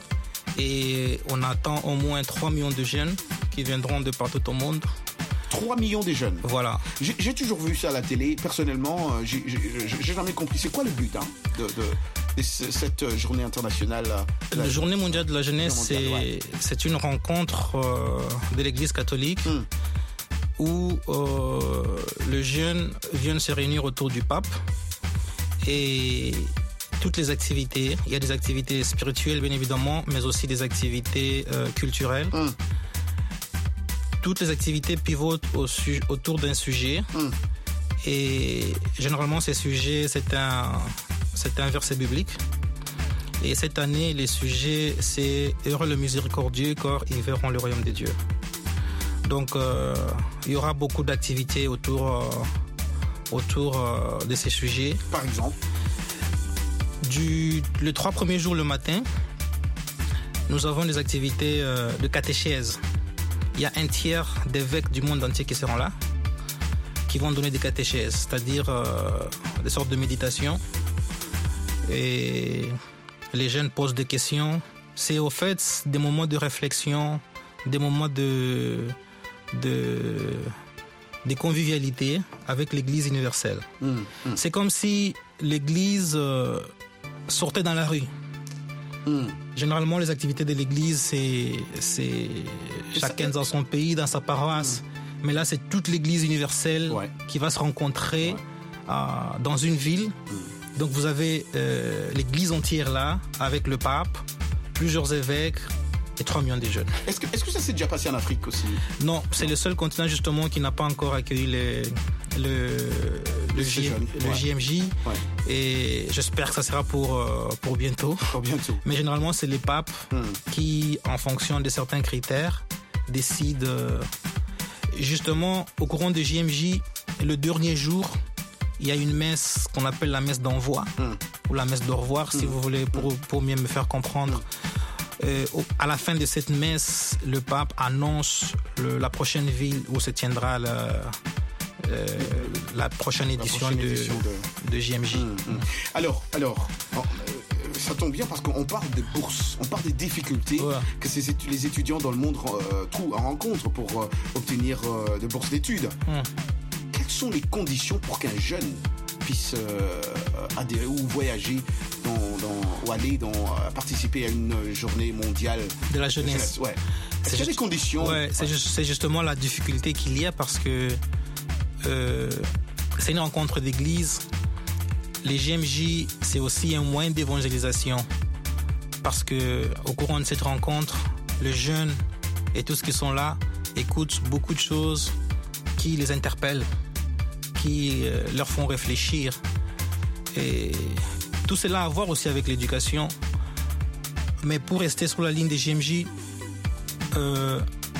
Et on attend au moins trois millions de jeunes qui viendront de partout au monde. trois millions de jeunes. Voilà. J'ai, j'ai toujours vu ça à la télé. Personnellement, j'ai, j'ai, j'ai jamais compris. C'est quoi le but hein, de, de, de cette journée internationale? La, la journée mondiale de la jeunesse, mondiale, c'est, ouais. c'est une rencontre euh, de l'Église catholique mm. où euh, les jeunes viennent se réunir autour du pape et toutes les activités. Il y a des activités spirituelles, bien évidemment, mais aussi des activités euh, culturelles. Mm. Toutes les activités pivotent au su- autour d'un sujet. Mm. Et généralement, ces sujets, c'est un, c'est un verset biblique. Et cette année, les sujets, c'est « Heureux le miséricordieux, car ils verront le royaume de Dieu ». Donc, euh, il y aura beaucoup d'activités autour, euh, autour euh, de ces sujets. Par exemple Du, les trois premiers jours le matin, nous avons des activités euh, de catéchèse. Il y a un tiers d'évêques du monde entier qui seront là, qui vont donner des catéchèses, c'est-à-dire euh, des sortes de méditation. Et les jeunes posent des questions. C'est au fait des moments de réflexion, des moments de, de, de convivialité avec l'Église universelle. Mmh, mmh. C'est comme si l'Église euh, sortait dans la rue. Mm. Généralement, les activités de l'église, c'est, c'est chacun dans son pays, dans sa paroisse. Mm. Mais là, c'est toute l'église universelle ouais. qui va se rencontrer ouais. euh, dans une ville. Mm. Donc, vous avez euh, l'église entière là, avec le pape, plusieurs évêques et trois millions de jeunes. Est-ce que, est-ce que ça s'est déjà passé en Afrique aussi? Non, c'est non. le seul continent justement qui n'a pas encore accueilli les, le, le, J- jeune. le Ouais. J M J. Ouais. Et j'espère que ça sera pour, euh, pour bientôt. Pour bientôt. Mais généralement, c'est les papes Mm. qui, en fonction de certains critères, décident. euh, justement, au courant de J M J, le dernier jour, il y a une messe qu'on appelle la messe d'envoi, Mm. ou la messe d'au revoir, si Mm. vous voulez, pour, pour mieux me faire comprendre. Euh, au- à la fin de cette messe, le pape annonce le- la prochaine ville où se tiendra la, euh, la prochaine édition, prochaine de, édition de- de J M J. Mm, mm. Alors, alors, bon, euh, ça tombe bien parce qu'on parle des bourses, on parle des difficultés que ces étu- les étudiants dans le monde euh, trouvent, rencontrent pour euh, obtenir euh, des bourses d'études. Mm. Quelles sont les conditions pour qu'un jeune puisse euh, adhérer ou voyager dans, dans- ou aller dans, euh, participer à une journée mondiale de la jeunesse? Ouais. Est-ce qu'il y a des conditions? Ouais, c'est, ju- c'est justement la difficulté qu'il y a parce que euh, c'est une rencontre d'église. Les J M J, c'est aussi un moyen d'évangélisation parce que au courant de cette rencontre, les jeunes et tous ceux qui sont là écoutent beaucoup de choses qui les interpellent, qui euh, leur font réfléchir. Et tout cela a à voir aussi avec l'éducation. Mais pour rester sur la ligne des J M J, euh,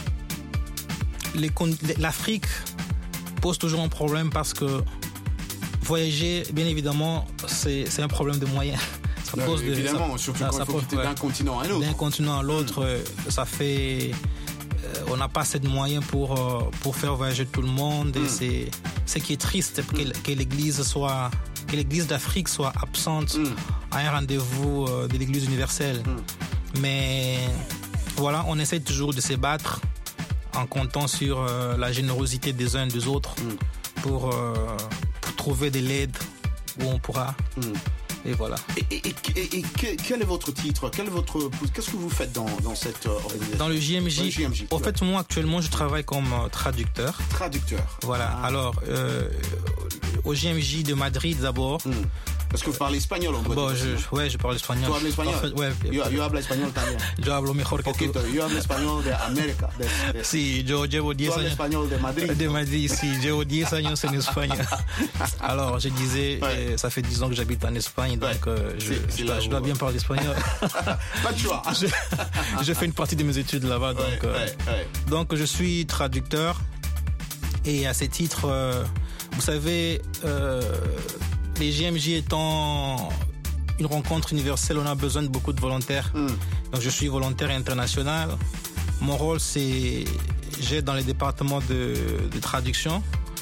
les con- l'Afrique pose toujours un problème parce que voyager, bien évidemment, c'est, c'est un problème de moyens. Ça Ouais, pose de- évidemment, ça- surtout ça- quand ça il faut pose- quitter ouais. d'un continent à un autre. D'un continent à l'autre, euh, ça fait... euh, on n'a pas assez de moyens pour, euh, pour faire voyager tout le monde. Et Mm. c'est ce qui est triste, que, que l'Église soit... que l'Église d'Afrique soit absente à un rendez-vous euh, de l'Église universelle. Mais voilà, on essaie toujours de se battre en comptant sur euh, la générosité des uns et des autres pour, euh, pour trouver de l'aide où on pourra. Et voilà. Et, et- et- et- et que- quel est votre titre? Quel est votre, qu'est-ce que vous faites dans, dans cette euh, organisation? Dans le J M J, Dans le J M J, en ouais. fait, moi actuellement, je travaille comme euh, traducteur. Traducteur. Voilà. Alors, euh, au J M J de Madrid d'abord. Parce que vous parlez espagnol, on doit Bon, dire je, aussi. ouais, je parle espagnol. ¿Tú hablas español? En fait, ouais. Yo, yo hablo español también. Yo hablo mejor que tú. Poquito. Yo hablo español de América. De, de- Sí, yo llevo diez Tú hablas años. español de Madrid. De Madrid, sí, llevo diez años en Espagne. Alors, je disais, euh, ça fait dix ans que j'habite en Espagne, donc euh, je, C'est- c'est je là dois, je où- dois bien parler espagnol. Pas de choix. je, je fais une partie de mes études là-bas, donc, Ouais, euh, ouais, ouais. donc je suis traducteur. Et à ces titres, euh, vous savez, euh, les J M J étant une rencontre universelle, on a besoin de beaucoup de volontaires. Donc je suis volontaire international. Mon rôle, c'est j'aide dans les départements de, de traduction.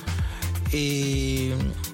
Et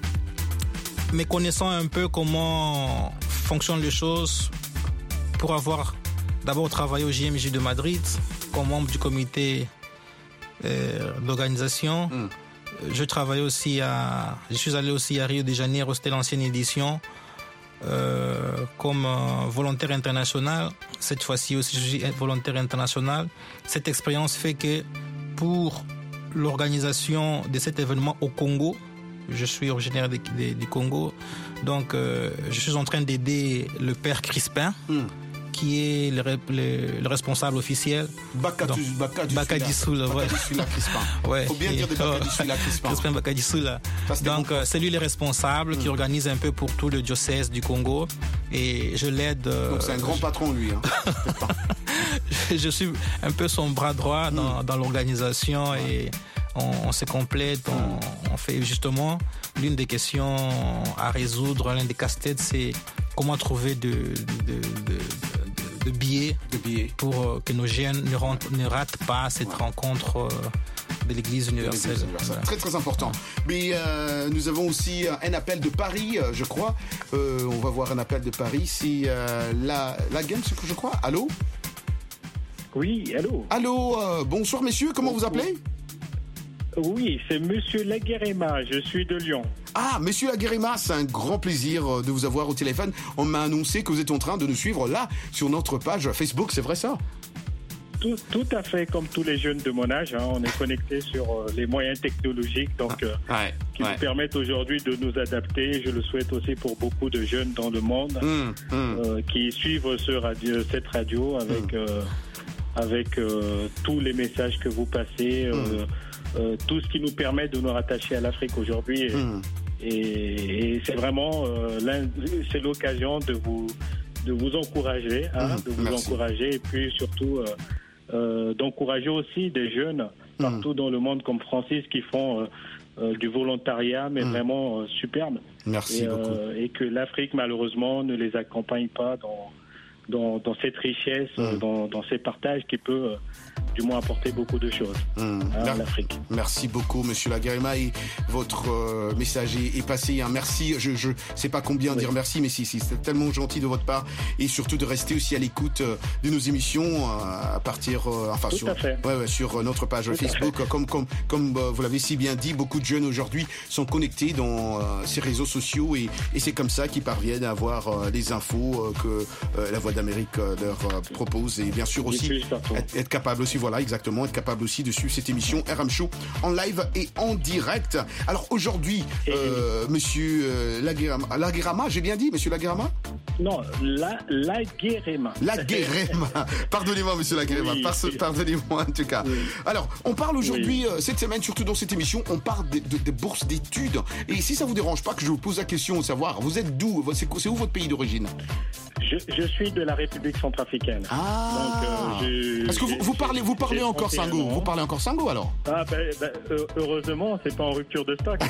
mais connaissant un peu comment fonctionnent les choses, pour avoir d'abord travaillé au J M J de Madrid comme membre du comité euh, d'organisation. Je travaille aussi à, je suis allé aussi à Rio de Janeiro, c'était l'ancienne édition, euh, comme euh, volontaire international. Cette fois-ci aussi, je suis volontaire international. Cette expérience fait que pour l'organisation de cet événement au Congo, je suis originaire de- de- du Congo, donc euh, je suis en train d'aider le père Crispin, qui est le, re- le- le responsable officiel. Bakatu- Donc, Bakatu Bakadi Soula. Soula, ouais. Bakadi Soula Crispin. Ouais. Faut bien dire de Bakadi Soula Crispin. Crispin Bakadi Soula. Donc, euh, c'est lui le responsable qui organise un peu pour tout le diocèse du Congo. Et je l'aide. euh, Donc c'est un grand patron, lui. Hein. je suis un peu son bras droit dans, dans l'organisation et on, on se complète, on, on fait justement l'une des questions à résoudre, l'un des casse-têtes, c'est comment trouver de, de, de, de- de billets, pour euh, que nos jeunes ne, rentrent- ne ratent pas cette rencontre euh, de l'Église universelle. Voilà. Très très important. Mais euh, nous avons aussi euh, un appel de Paris, euh, je crois. Euh, on va voir un appel de Paris. C'est euh, la, la game, je crois. Allô? Oui, allô. Allô, euh, bonsoir messieurs, comment vous appelez? Oui, c'est Monsieur Laguerema, je suis de Lyon. Ah, Monsieur Laguerema, c'est un grand plaisir euh, de vous avoir au téléphone. On m'a annoncé que vous êtes en train de nous suivre là, sur notre page Facebook, c'est vrai ça? Tout, tout à fait comme tous les jeunes de mon âge, hein, on est connectés sur euh, les moyens technologiques donc, euh, Ouais, qui ouais. nous permettent aujourd'hui de nous adapter. Je le souhaite aussi pour beaucoup de jeunes dans le monde Hum, hum. euh, qui suivent ce radio, cette radio avec, euh, avec euh, tous les messages que vous passez, euh, euh, tout ce qui nous permet de nous rattacher à l'Afrique aujourd'hui. Et, Hum. et, et c'est vraiment euh, l'un- c'est l'occasion de vous de vous encourager, hein, Mmh, de vous merci. encourager et puis surtout euh, euh, d'encourager aussi des jeunes partout dans le monde comme Francis qui font euh, euh, du volontariat, mais vraiment euh, superbe. Merci et, beaucoup. euh, et que l'Afrique malheureusement ne les accompagne pas dans dans, dans cette richesse, euh, dans, dans ces partages qui peut euh, du moins apporter beaucoup de choses Hum, hein, mer- en Afrique. Merci beaucoup, Monsieur Laguerema, et votre euh, message est, est passé. Hein. Merci. Je je sais pas combien dire merci, mais si, si c'est tellement gentil de votre part, et surtout de rester aussi à l'écoute euh, de nos émissions euh, à partir, euh, enfin Tout sur, à fait. ouais, ouais, sur euh, notre page Tout à Facebook. Comme comme comme euh, vous l'avez si bien dit, beaucoup de jeunes aujourd'hui sont connectés dans euh, ces réseaux sociaux, et, et c'est comme ça qu'ils parviennent à avoir euh, les infos euh, que euh, la Voix d'Amérique euh, leur euh, propose, et bien sûr aussi être, être capable aussi, voilà, exactement, être capable aussi de suivre cette émission R M Show en live et en direct. Alors aujourd'hui, euh, Monsieur euh, Laguerama, Laguerama, j'ai bien dit, Monsieur Laguerama? Non, la Laguerema. Laguerema. Pardonnez-moi, Monsieur Laguerema. Oui. Par- Pardonnez-moi en tout cas. Alors, on parle aujourd'hui, euh, cette semaine, surtout dans cette émission, on parle des de, de bourses d'études. Et si ça vous dérange pas que je vous pose la question de savoir, vous êtes d'où? C'est c'est où votre pays d'origine? Je, je suis de la République centrafricaine. Ah. Donc, euh, je- Est-ce que vous, j'ai- vous parlez, vous parlez j'ai encore trente et un Sango? ans. Vous parlez encore Sango alors? Ah ben, ben, euh, heureusement, c'est pas en rupture de stock.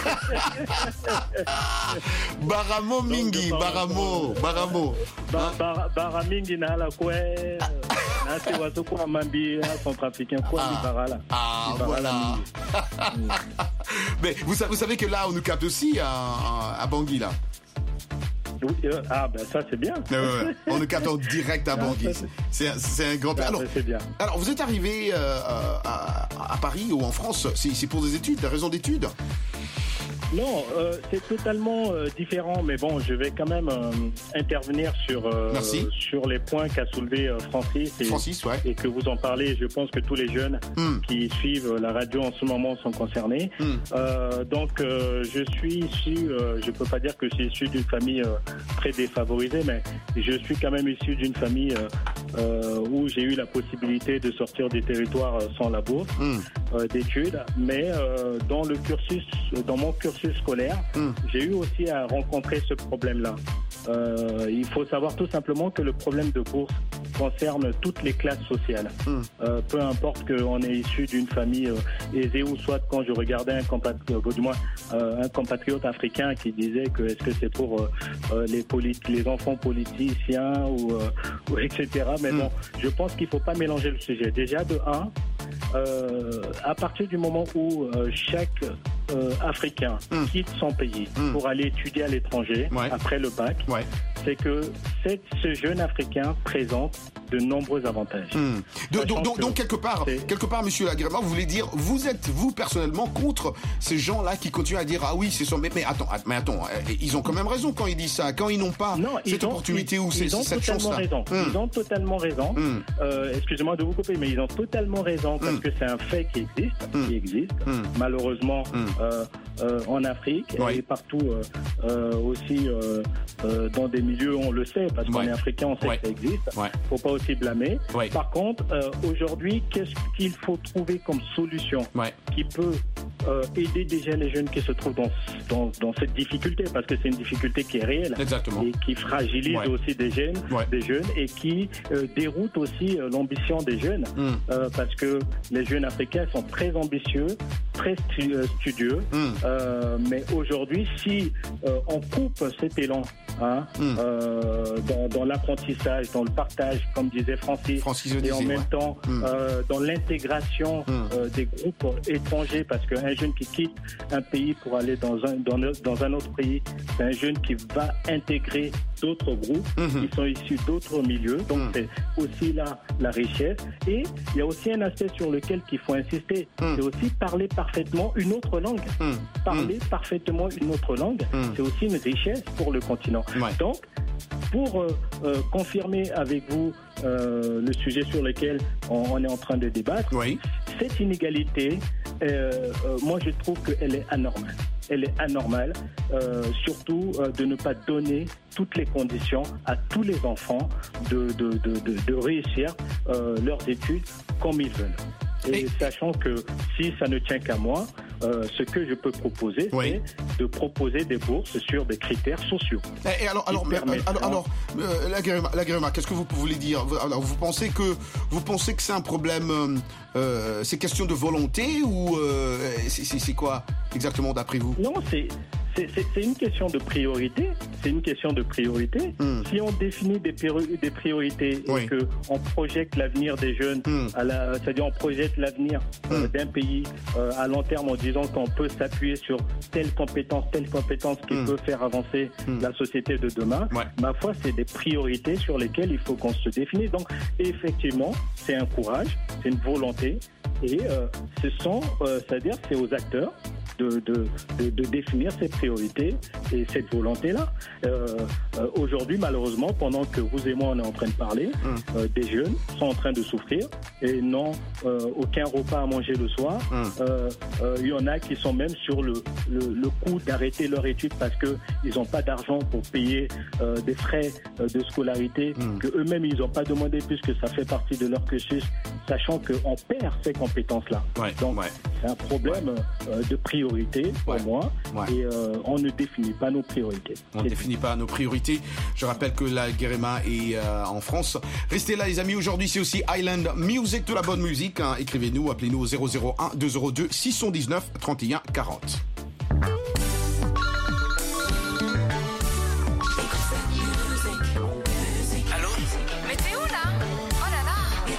Baramo Mingi, Baramo, Baramo. Ba- ba- Baramingi na la kwe, na se waso kwa mambi centrafricain kwa Ah. ni barala. Ah, Ni barala voilà. mingi. Mais vous, sa- vous savez que là, on nous capte aussi à, à Bangui, là. Oui, euh, ah ben ça c'est bien. Ouais, ouais, ouais. On nous capte en direct à Ah, Bangui. ça, C'est un, c'est un grand... Ah, Alors, c'est bien. alors, vous êtes arrivé euh, à, à Paris ou en France, c'est c'est pour des études, des raisons d'études? Non, euh, c'est totalement euh, différent, mais bon, je vais quand même euh, intervenir sur euh, Merci. sur les points qu'a soulevé euh, Francis, et, Francis, ouais. et que vous en parlez. Je pense que tous les jeunes Mm. qui suivent la radio en ce moment sont concernés. Mm. Euh, donc, euh, je suis issu, euh, je peux pas dire que je suis issu d'une famille euh, très défavorisée, mais je suis quand même issu d'une famille euh, euh, où j'ai eu la possibilité de sortir du territoire euh, sans la bourse Mm. euh, d'études, mais euh, dans le cursus, dans mon cursus scolaire, Mm. j'ai eu aussi à rencontrer ce problème-là. Euh, il faut savoir tout simplement que le problème de bourse concerne toutes les classes sociales. Mm. Euh, peu importe qu'on est issu d'une famille euh, aisée ou soit quand je regardais un compatriote, du moins euh, un compatriote africain qui disait que est-ce que c'est pour euh, euh, les, polit- les enfants politiciens ou, euh, ou et cetera. Mais bon, je pense qu'il ne faut pas mélanger le sujet. Déjà de un, euh, à partir du moment où euh, chaque euh, Africain Mm. quitte son pays Mm. pour aller étudier à l'étranger Ouais. après le bac, Ouais. c'est que cette- ce jeune Africain présente de nombreux avantages. Hmm. De- Sachant donc, donc, que donc, quelque part, c'est- quelque part, Monsieur Laguerma, vous voulez dire, vous êtes vous personnellement contre ces gens-là qui continuent à dire ah oui c'est sûr, mais, mais attends, att- mais attends, euh, ils ont quand même raison quand ils disent ça, quand ils n'ont pas cette ils ont- opportunité ils- ou c'est- ils ont cette totalement chance-là. raison. Hmm. Ils ont totalement raison. Hmm. Euh, excusez-moi de vous couper, mais ils ont totalement raison parce Hmm. que c'est un fait qui existe, qui existe. Hmm. Malheureusement, euh, euh, en Afrique et partout euh, euh, aussi euh, euh, dans des milieux, on le sait parce qu'on Ouais. est africain, on sait Ouais. que ça existe. Ouais. Faut pas aussi blâmer. Ouais. Par contre, euh, aujourd'hui, qu'est-ce qu'il faut trouver comme solution Ouais. qui peut euh, aider déjà les jeunes qui se trouvent dans, dans, dans cette difficulté, parce que c'est une difficulté qui est réelle Exactement. et qui fragilise Ouais. aussi des jeunes, Ouais. des jeunes et qui euh, déroute aussi euh, l'ambition des jeunes, Mm. euh, parce que les jeunes africains sont très ambitieux, très stu- euh, studieux, Mm. euh, mais aujourd'hui, si euh, on coupe cet élan hein, Mm. euh, dans, dans l'apprentissage, dans le partage, comme disait Francis, Francis le et en disait, même ouais. temps Mm. euh, dans l'intégration Mm. euh, des groupes étrangers, parce qu'un jeune qui quitte un pays pour aller dans un, dans, le- dans un autre pays, c'est un jeune qui va intégrer d'autres groupes Mhm. qui sont issus d'autres milieux, donc Mm. c'est aussi là la richesse. Et il y a aussi un aspect sur lequel il faut insister, Mm. c'est aussi parler parfaitement une autre langue. Mm. Parler parfaitement une autre langue, Mm. c'est aussi une richesse pour le continent. Ouais. Donc, pour euh, euh, confirmer avec vous euh, le sujet sur lequel on, on est en train de débattre, Oui. cette inégalité, euh, euh, moi je trouve qu'elle est anormale. Elle est anormale, euh, surtout euh, de ne pas donner toutes les conditions à tous les enfants de, de, de, de, de réussir euh, leurs études comme ils veulent. Et sachant que si ça ne tient qu'à moi, euh, ce que je peux proposer, oui. c'est de proposer des bourses sur des critères sociaux. Et, et alors, alors, mais, alors, alors euh, la Guérema, la Guérema, qu'est-ce que vous voulez dire? Alors, vous pensez que vous pensez que c'est un problème, euh, c'est question de volonté ou euh, c'est, c'est, c'est quoi exactement d'après vous? Non, c'est C'est, c'est, c'est une question de priorité. C'est une question de priorité. Mm. Si on définit des, péri- des priorités oui. et qu'on projette l'avenir des jeunes, mm. à la, c'est-à-dire on projette l'avenir mm. euh, d'un pays euh, à long terme en disant qu'on peut s'appuyer sur telle compétence, telle compétence qui mm. peut faire avancer mm. la société de demain, ouais. ma foi, c'est des priorités sur lesquelles il faut qu'on se définisse. Donc, effectivement, c'est un courage, c'est une volonté et euh, ce sont, euh, c'est-à-dire c'est aux acteurs De, de, de, de définir ces priorités et cette volonté-là. Euh, euh, aujourd'hui, malheureusement, pendant que vous et moi, on est en train de parler, mmh. euh, des jeunes sont en train de souffrir et n'ont euh, aucun repas à manger le soir. Il mmh. euh, euh, y en a qui sont même sur le, le, le coup d'arrêter leur étude parce qu'ils n'ont pas d'argent pour payer euh, des frais euh, de scolarité mmh. qu'eux-mêmes, ils n'ont pas demandé puisque ça fait partie de leur cursus, sachant qu'on perd ces compétences-là. Ouais, Donc, ouais. c'est un problème ouais. euh, de priorité. Pour ouais. moi ouais. et euh, on ne définit pas nos priorités. On ne définit pas nos priorités. Je rappelle que la Guérema est euh, en France. Restez là les amis, aujourd'hui c'est aussi Island Music, de la bonne musique. Hein. Écrivez-nous, appelez-nous au zéro zéro un deux zéro deux six cent dix-neuf trente et un quarante. Allô? Mais t'es où là? Oh là là!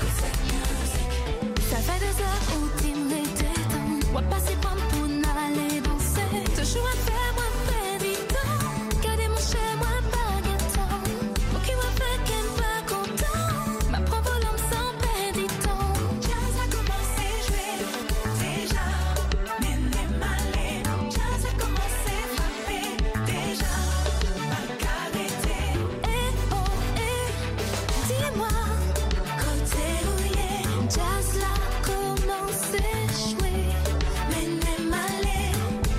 Ça fait deux heures où tu m'étais dans. On va passer par toujours à faire moi méditant, garder mon chez moi baguettant, pour qui m'a fait qu'elle pas content, ma propre l'homme sans péditant. Jazz a commencé à jouer, déjà, mais les malais, jazz a commencé à frapper, déjà, pas qu'arrêter. Eh oh eh, dis-moi, côté rouillé, jazz l'a commencé à jouer, mais les malais.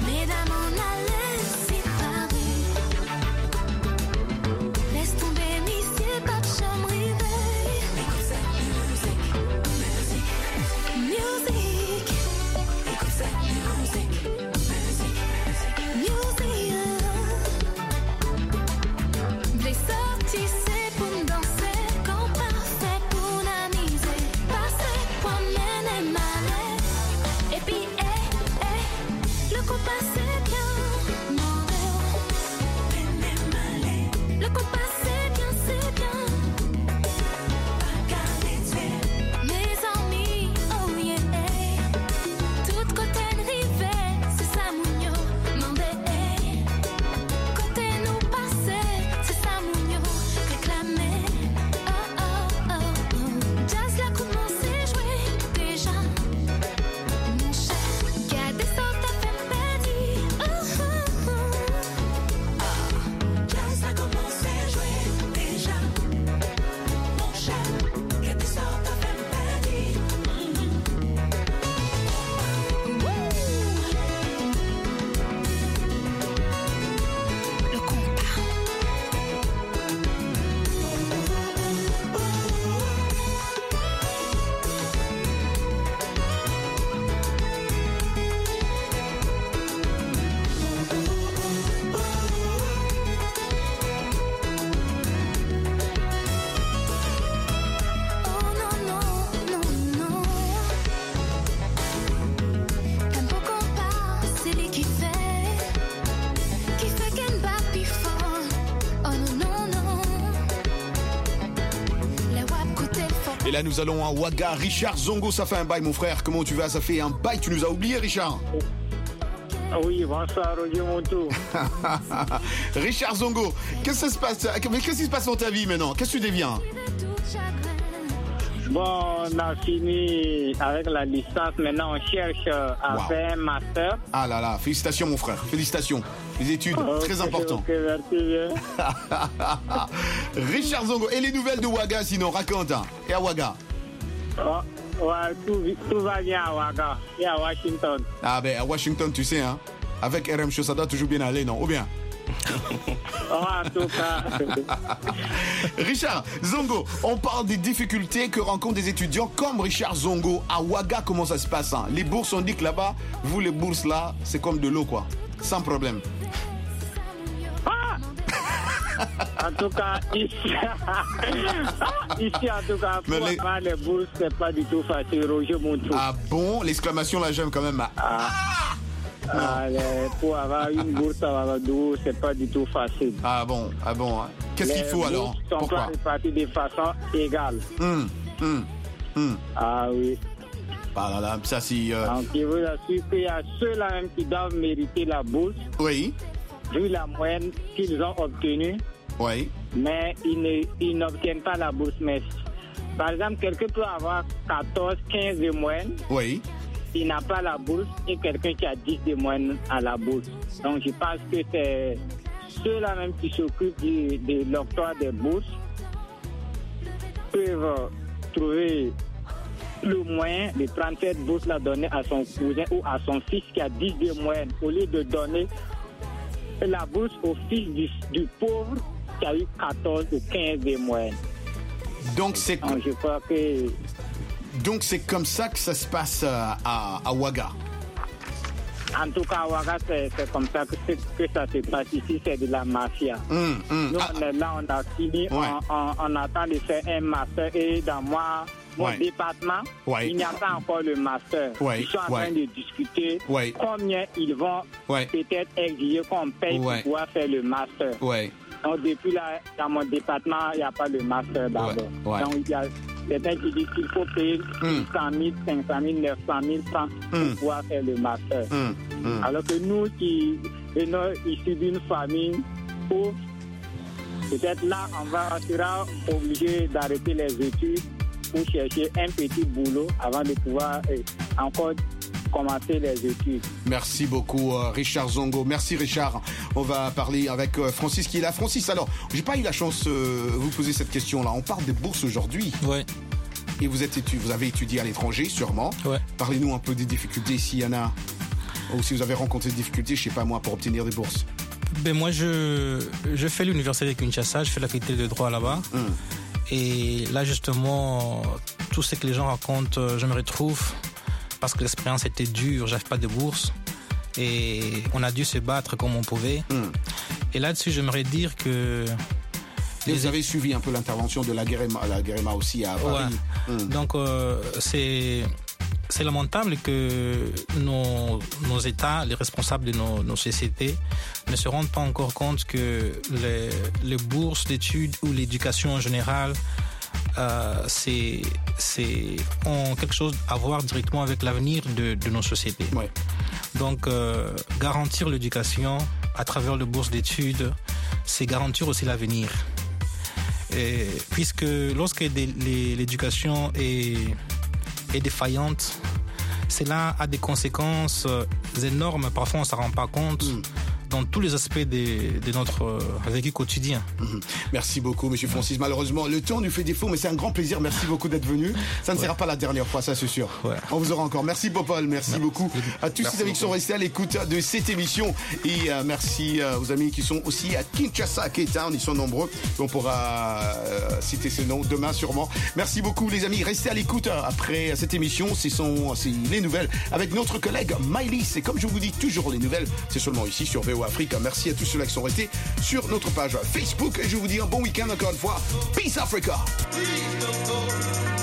Et là, nous allons à Ouaga. Richard Zongo, ça fait un bail, mon frère. Comment tu vas? Ça fait un bail, tu nous as oublié, Richard. Oui, bonsoir, Roger Montou. Richard Zongo, qu'est-ce qui se passe? Qu'est-ce qui se passe dans ta vie maintenant? Qu'est-ce que tu deviens? Bon, on a fini avec la licence. Maintenant, on cherche à wow. faire un master. Ah là là, félicitations, mon frère. Félicitations. Les études, oh, très okay, important. Okay, merci bien. Richard Zongo, et les nouvelles de Ouaga, sinon, raconte. Hein. Et à Ouaga? Oh, ouais, tout, tout va bien à Ouaga. Et à Washington. Ah ben, à Washington, tu sais, hein, avec R M Show, ça doit toujours bien aller, non? Ou bien? Oh, en tout cas. Richard Zongo, on parle des difficultés que rencontrent des étudiants comme Richard Zongo. À Ouaga, comment ça se passe hein? Les bourses, on dit que là-bas, vous les bourses là, c'est comme de l'eau quoi. Sans problème. Ah en tout cas, ici, ici en tout cas, pour Mais les... avoir les bourses, c'est pas du tout facile. Roger Montreux. Ah bon? L'exclamation là, j'aime quand même. Ah. Ah, les, pour avoir une bourse à Ouagadougou, c'est pas du tout facile. Ah bon? Ah bon? Qu'est-ce qu'il faut alors? Les bourses sont Pourquoi? pas réparties de façon égale. Hum, hum, hum. Ah oui. Ah là là, ça c'est... Euh... Donc, je vous assure qu'il y a ceux-là même qui doivent mériter la bourse. Oui. Vu la moyenne qu'ils ont obtenue. Oui. Mais ils, ne, ils n'obtiennent pas la bourse. Mais, par exemple, quelqu'un peut avoir quatorze, quinze de moyenne. Oui. Il n'a pas la bourse et quelqu'un qui a dix de moyenne à la bourse. Donc, je pense que c'est ceux-là même qui s'occupent de, de l'octroi des bourses peuvent trouver le moyen de prendre cette bourse-là donnée à son cousin ou à son fils qui a dix de moyenne, au lieu de donner la bourse au fils du, du pauvre qui a eu quatorze ou quinze de moyenne. Donc c'est Donc, je crois que... Donc c'est comme ça que ça se passe à, à Ouaga. En tout cas, à Ouaga, c'est, c'est comme ça que, que ça se passe ici, c'est de la mafia. Mmh, mmh. Nous, Ah. on est là, on a fini, Ouais. on, on, on attend de faire un master et dans moi, mon Ouais. département, Ouais. il n'y a pas encore le master. Ouais. Ils sont en Ouais. train de discuter Ouais. combien ils vont Ouais. peut-être exiger qu'on paye Ouais. pour pouvoir faire le master. Ouais. Donc, depuis là, dans mon département, il n'y a pas le master d'abord. Ouais. Ouais. Donc, il y a certains qui disent qu'il faut payer Mm. cent mille, cinq cent mille, neuf cent mille francs pour Mm. pouvoir faire le master. Mm. Mm. Alors que nous qui venons issus d'une famille pauvre, peut-être là, on, va, on sera obligé d'arrêter les études pour chercher un petit boulot avant de pouvoir euh, encore commencer les études. Merci beaucoup euh, Richard Zongo. Merci Richard. On va parler avec euh, Francis qui est là. Francis, alors, j'ai pas eu la chance de euh, vous poser cette question-là. On parle des bourses aujourd'hui. Ouais. Et vous, êtes étu- vous avez étudié à l'étranger, sûrement. Ouais. Parlez-nous un peu des difficultés, s'il y en a. Ou si vous avez rencontré des difficultés, je sais pas moi, pour obtenir des bourses. Ben moi, je, je fais l'université de Kinshasa, je fais la faculté de droit là-bas. Mm. Et là, justement, tout ce que les gens racontent, euh, je me retrouve parce que l'expérience était dure, j'avais pas de bourse. Et on a dû se battre comme on pouvait. Mm. Et là-dessus, j'aimerais dire que... Et vous avez suivi un peu l'intervention de la Guérema, la Guérema aussi à Paris. Ouais. Mm. Donc, euh, c'est, c'est lamentable que nos, nos États, les responsables de nos, nos sociétés, ne se rendent pas encore compte que les, les bourses d'études ou l'éducation en général, euh, c'est, c'est, ont quelque chose à voir directement avec l'avenir de, de nos sociétés. Ouais. Donc, euh, garantir l'éducation à travers les bourses d'études, c'est garantir aussi l'avenir. Et puisque lorsque des- les- l'éducation est, est défaillante, cela a des conséquences euh, énormes. Parfois, on ne s'en rend pas compte dans tous les aspects de, de notre euh, vécu quotidien. Mhm. Merci beaucoup, Monsieur Francis. Malheureusement, le temps nous fait défaut, mais c'est un grand plaisir. Merci beaucoup d'être venu. Ça ne Ouais. sera pas la dernière fois, ça c'est sûr. Ouais. On vous aura encore. Merci, Popol. Merci beaucoup à tous Merci ces amis qui sont beaucoup. restés à l'écoute de cette émission. Et euh, merci euh, aux amis qui sont aussi à Kinshasa, à K-Town. Ils sont nombreux. On pourra euh, citer ces noms demain sûrement. Merci beaucoup, les amis. Restez à l'écoute euh, après cette émission. Ce sont c'est les nouvelles avec notre collègue Miley. C'est comme je vous dis toujours, les nouvelles, c'est seulement ici sur V O Afrique. Merci à tous ceux-là qui sont restés sur notre page Facebook. Et je vous dis un bon week-end encore une fois. Peace Africa. Please don't go.